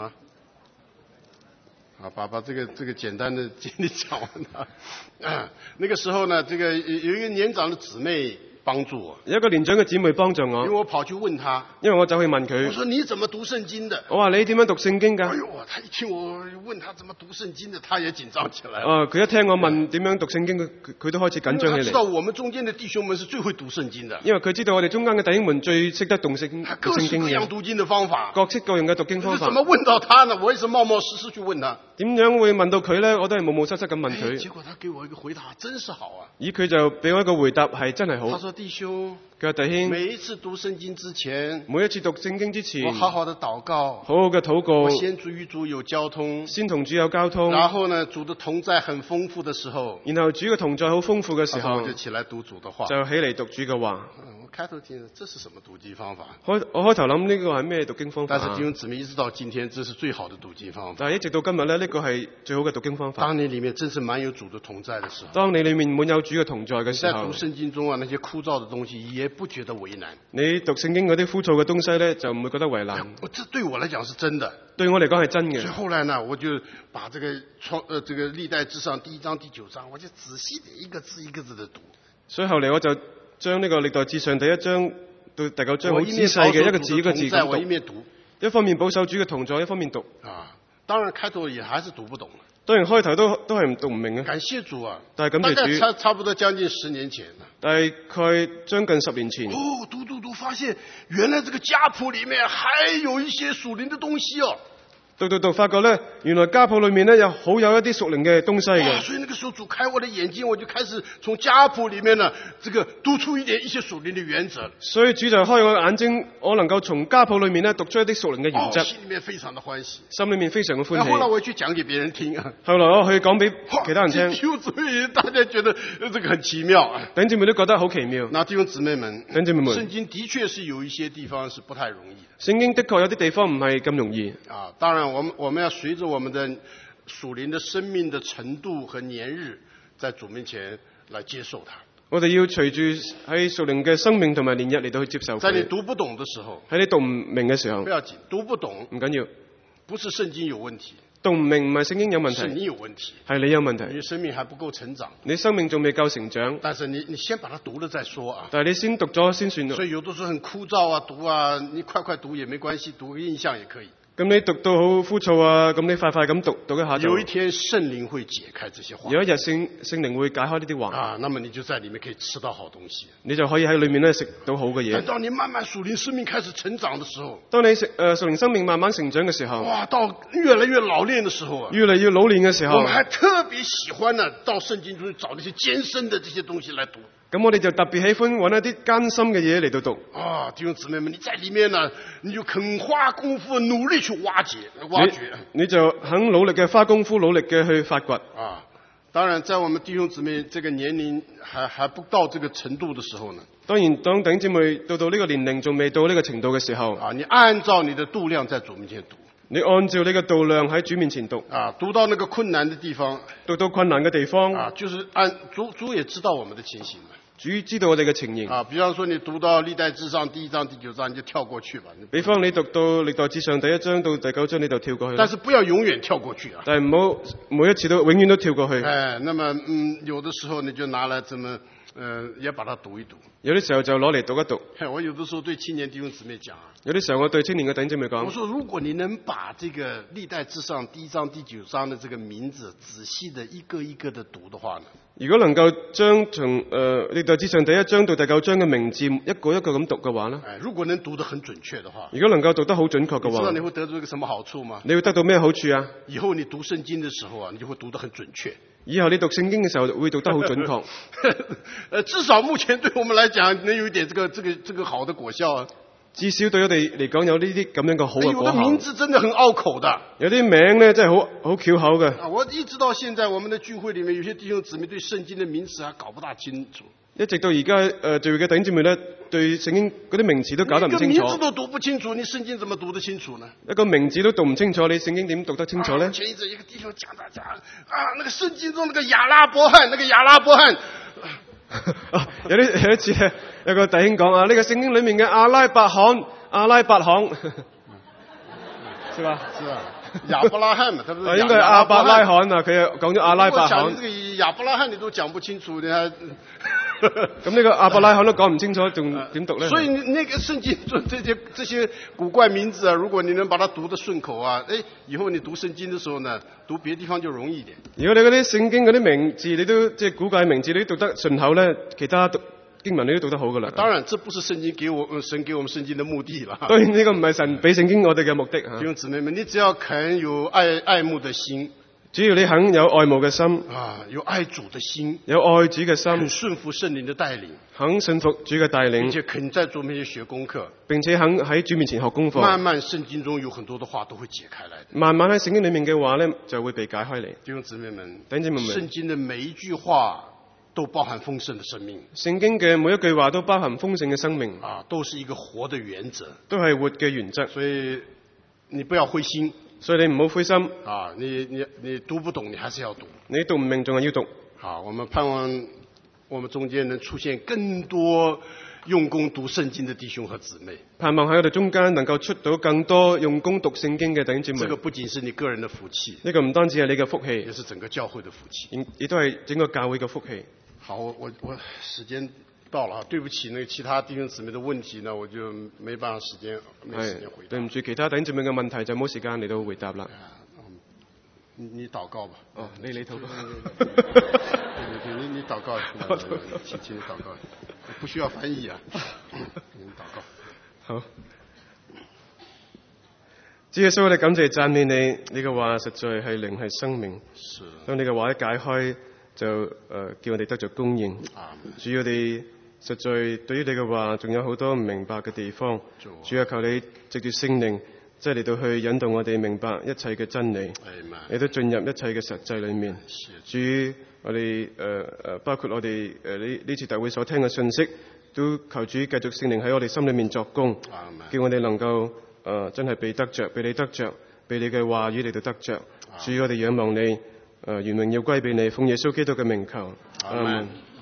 把這個簡單的經歷講完。那個時候呢，這個有一個年長的姊妹幫助我， 有一個年長嘅姊妹幫助我， 因為我跑去問他， 因為我走去問佢， 我說你怎麼讀聖經的？ 我話你點樣讀聖經㗎？ 哎呦，他一聽我問他怎麼讀聖經的，他也緊張起來。 佢一聽我問點樣讀聖經，佢都開始緊張起嚟。 他知道我們中間的弟兄們是最會讀聖經的， 因為佢知道我哋中間嘅弟兄們最識得讀聖經嘅， 各式各樣讀經的方法， 各式各樣嘅讀經方法。 怎麼問到他呢？我也是冒冒失失去問他。 點樣會問到佢呢？我都係冒冒失失咁問佢。 結果他給我一個回答，真是好啊！ 佢就俾我一個回答，係真係好。 他說：弟兄， 佢話弟兄， 每一次讀聖經之前， 每一次讀聖經之前， 我好好的禱告， 好好嘅禱告， 我先與主有交通， 先同主有交通。 然後呢，主的同在很豐富的時候， 然後主嘅同在好豐富嘅時候， 我就起來讀主的話， 就起嚟讀主嘅話。 我開頭聽，這是什麼讀經方法？ 我開頭諗呢個係咩讀經方法？ 但是弟兄姊妹一直到今天，這是最好的讀經方法。 但係一直到今日呢個係最好嘅讀經方法。 當你裡面真是滿有主的同在的時候， 當你裡面滿有主嘅同在嘅時候， 在讀聖經中啊，那些枯燥的東西也不覺得為難。 你讀聖經嗰啲枯燥嘅東西呢，就唔會覺得為難。 這對我來講是真的。 對我嚟講係真嘅。 所以後來呢，我就把這個歷代志上第1章第9章，我就仔細的一個字一個字的讀。 所以後嚟我就將呢個歷代志上第1章到第9章好仔細嘅一個字一個字咁讀。 我一面讀， 一方面保守主嘅同在，一方面讀。 當然開頭也還是讀不懂。 當然開頭都係讀唔明嘅。 感謝主啊！ 但係感謝主。 差不多將近10年前。 大概將近10年前。 讀，發現原來這個家譜裡面還有一些屬靈的東西哦。 讀，發覺呢，原來家譜裏面呢有一啲屬靈嘅東西嘅。 所以那個時候主開我的眼睛，我就開始從家譜裡面呢，這個讀出一些屬靈的原則。 所以主就開我眼睛，我能夠從家譜裏面呢讀出一啲屬靈嘅原則。 心裡面非常的歡喜， 心裏面非常嘅歡喜。 後來我去講給別人聽啊。 後來我去講俾其他人聽。 所以大家覺得這個很奇妙。 弟兄姊妹都覺得好奇妙。 那弟兄姊妹們， 弟兄姊妹們， 聖經的確是有一些地方是不太容易的。 聖經的確有啲地方唔係咁容易。 當然我們要隨着我們的屬靈的生命的程度和年日，在主面前來接受它。 我哋要隨住喺屬靈嘅生命同埋年日嚟到去接受佢。 在你讀不懂的時候， 喺你讀唔明嘅時候， 不要緊，讀不懂唔緊要， 不是聖經有問題， 讀唔明唔係聖經有問題， 是你有問題， 係你有問題。 你生命還不夠成長， 你生命仲未夠成長。 但是你先把它讀了再說啊。 但係你先讀咗先算。 所以有的時候很枯燥啊，讀啊，你快讀也沒關係，讀個印象也可以。 咁你讀到好枯燥啊，咁你快咁讀一下就。 有一天聖靈會解開這些話。 有一日聖靈會解開呢啲話。 那麼你就在裡面可以吃到好東西。 你就可以喺裡面咧食到好嘅嘢。 等到你慢慢屬靈生命開始成長的時候。 當你屬靈生命慢慢成長嘅時候。 哇，到越來越老練的時候啊。 越嚟越老練嘅時候。 我們還特別喜歡呢，到聖經中找那些艱深的這些東西來讀。 咁我哋就特別喜歡揾一啲艱深嘅嘢嚟到讀。 弟兄姊妹們，你在裡面呢，你就肯花功夫努力去挖掘。 你就肯努力嘅花功夫，努力嘅去發掘。 當然，在我們弟兄姊妹這個年齡還不到這個程度的時候呢。 當然，當弟兄姊妹到呢個年齡仲未到呢個程度嘅時候。 你按照你的度量在主面前讀。 你按照你嘅度量喺主面前讀。 讀到那個困難的地方。 讀到困難嘅地方。 就是主也知道我們的情形。 主知道我哋嘅情形。 比方說你讀到歷代志上第1章第9章，你就跳過去吧。 比方你讀到歷代志上第1章到第9章，你就跳過去。 但是不要永遠跳過去啊！ 但係唔好每一次都永遠都跳過去。 那麼有的時候你就拿來這麼也把它讀一讀。 有啲時候就攞嚟讀一讀。 我有的時候對青年弟兄姊妹講啊。 有啲時候我對青年嘅弟兄姊妹講。 我說如果你能把這個歷代志上第1章第9章的這個名字仔細的一個一個的讀的話呢？ 如果能夠將從歷代志上第1章到第9章嘅名字一個一個咁讀嘅話呢， 如果能讀得很準確的話， 如果能夠讀得好準確嘅你知道話， 你會得到一個什麼好處嗎？ 你會得到咩好處啊？ 以後你讀聖經的時候啊，你就會讀得很準確。 以後你讀聖經嘅時候會讀得好準確。 至少目前對我們來講，能有一點這個好的果效啊。 至少對我哋嚟講有呢啲咁樣嘅好嘅果有的名效。 字真的很拗口的， 有啲名呢真係好翹口嘅。 我一直到現在，我們的聚會裡面有些弟兄姊妹對聖經的名詞還搞不大清楚。 一直到而家聚會嘅弟兄姊妹呢，對聖經嗰啲名詞都搞得唔清楚。 一個名字都讀不清楚，你聖經怎麼讀得清楚呢？ 一個名字都讀唔清楚，你聖經點讀得清楚呢？ 前一陣一個弟兄講那個聖經中那個亞拉伯漢， 有一次咧，有個弟兄講啊，呢個聖經裡面嘅阿拉伯罕，是吧？ 是吧？亞伯拉罕嘛，他不是應該係亞伯拉罕啊，佢又講咗阿拉伯罕。 講這個亞伯拉罕你都講不清楚，你還咁呢個亞伯拉罕都講唔清楚，仲點讀呢？ 所以那個聖經中這些古怪名字啊，如果你能把它讀得順口啊，以後你讀聖經的時候呢，讀別地方就容易一點。 如果你嗰啲聖經嗰啲名字，你都即係古怪名字，你都讀得順口呢，其他經文你都讀得好噶啦。 當然，這不是聖經神給我們聖經的目的啦。 當然呢個唔係神俾聖經我哋嘅目的嚇。 弟兄姊妹們，你只要肯有愛慕的心， 只要你肯有愛慕嘅心， 有愛主的心， 有愛主嘅心， 肯順服聖靈的帶領， 肯信服主嘅帶領， 並且肯在主面前學功課， 並且肯喺主面前學功課。 慢慢聖經中有很多的話都會解開來的。 慢慢喺聖經裡面嘅話呢，就會被解開嚟。 弟兄姊妹們， 弟兄姊妹們， 聖經的每一句話都包含豐盛的生命。 聖經嘅每一句話都包含豐盛嘅生命， 都是一個活的原則， 都係活嘅原則。 所以你不要灰心， 所以你唔好灰心。 你讀不懂，你還是要讀。 你讀唔明仲係要讀。 好，我們盼望我們中間能出現更多用功讀聖經的弟兄和姊妹。 盼望喺我哋中間能夠出到更多用功讀聖經嘅弟兄姊妹。 這個不僅是你個人的福氣， 呢個唔單止係你嘅福氣， 也是整個教會的福氣， 亦都係整個教會嘅福氣。 好，我時間到了，對不起，那個其他弟兄姊妹的問題呢，我就沒辦法沒時間回答。 對唔住，其他弟兄姊妹嘅問題就冇時間嚟到回答啦。 你禱告吧。 你禱告。 你禱告，請你禱告，不需要翻譯啊。你禱告。 好。主耶穌，我哋感謝讚美你，你嘅話實在係靈係生命。 是。 當你嘅話一解開，就叫我哋得着供應。主，我哋實在對於你嘅話仲有好多唔明白嘅地方。主啊，求你藉住聖靈，即係嚟到去引導我哋明白一切嘅真理，亦都進入一切嘅實際裏面。主，我哋包括我哋呢次大會所聽嘅信息，都求主繼續聖靈喺我哋心裏面作工，叫我哋能夠真係被得着，被你得着，被你嘅話語嚟到得着。主，我哋仰望你，願榮耀歸俾你，奉耶穌基督嘅名求。阿門。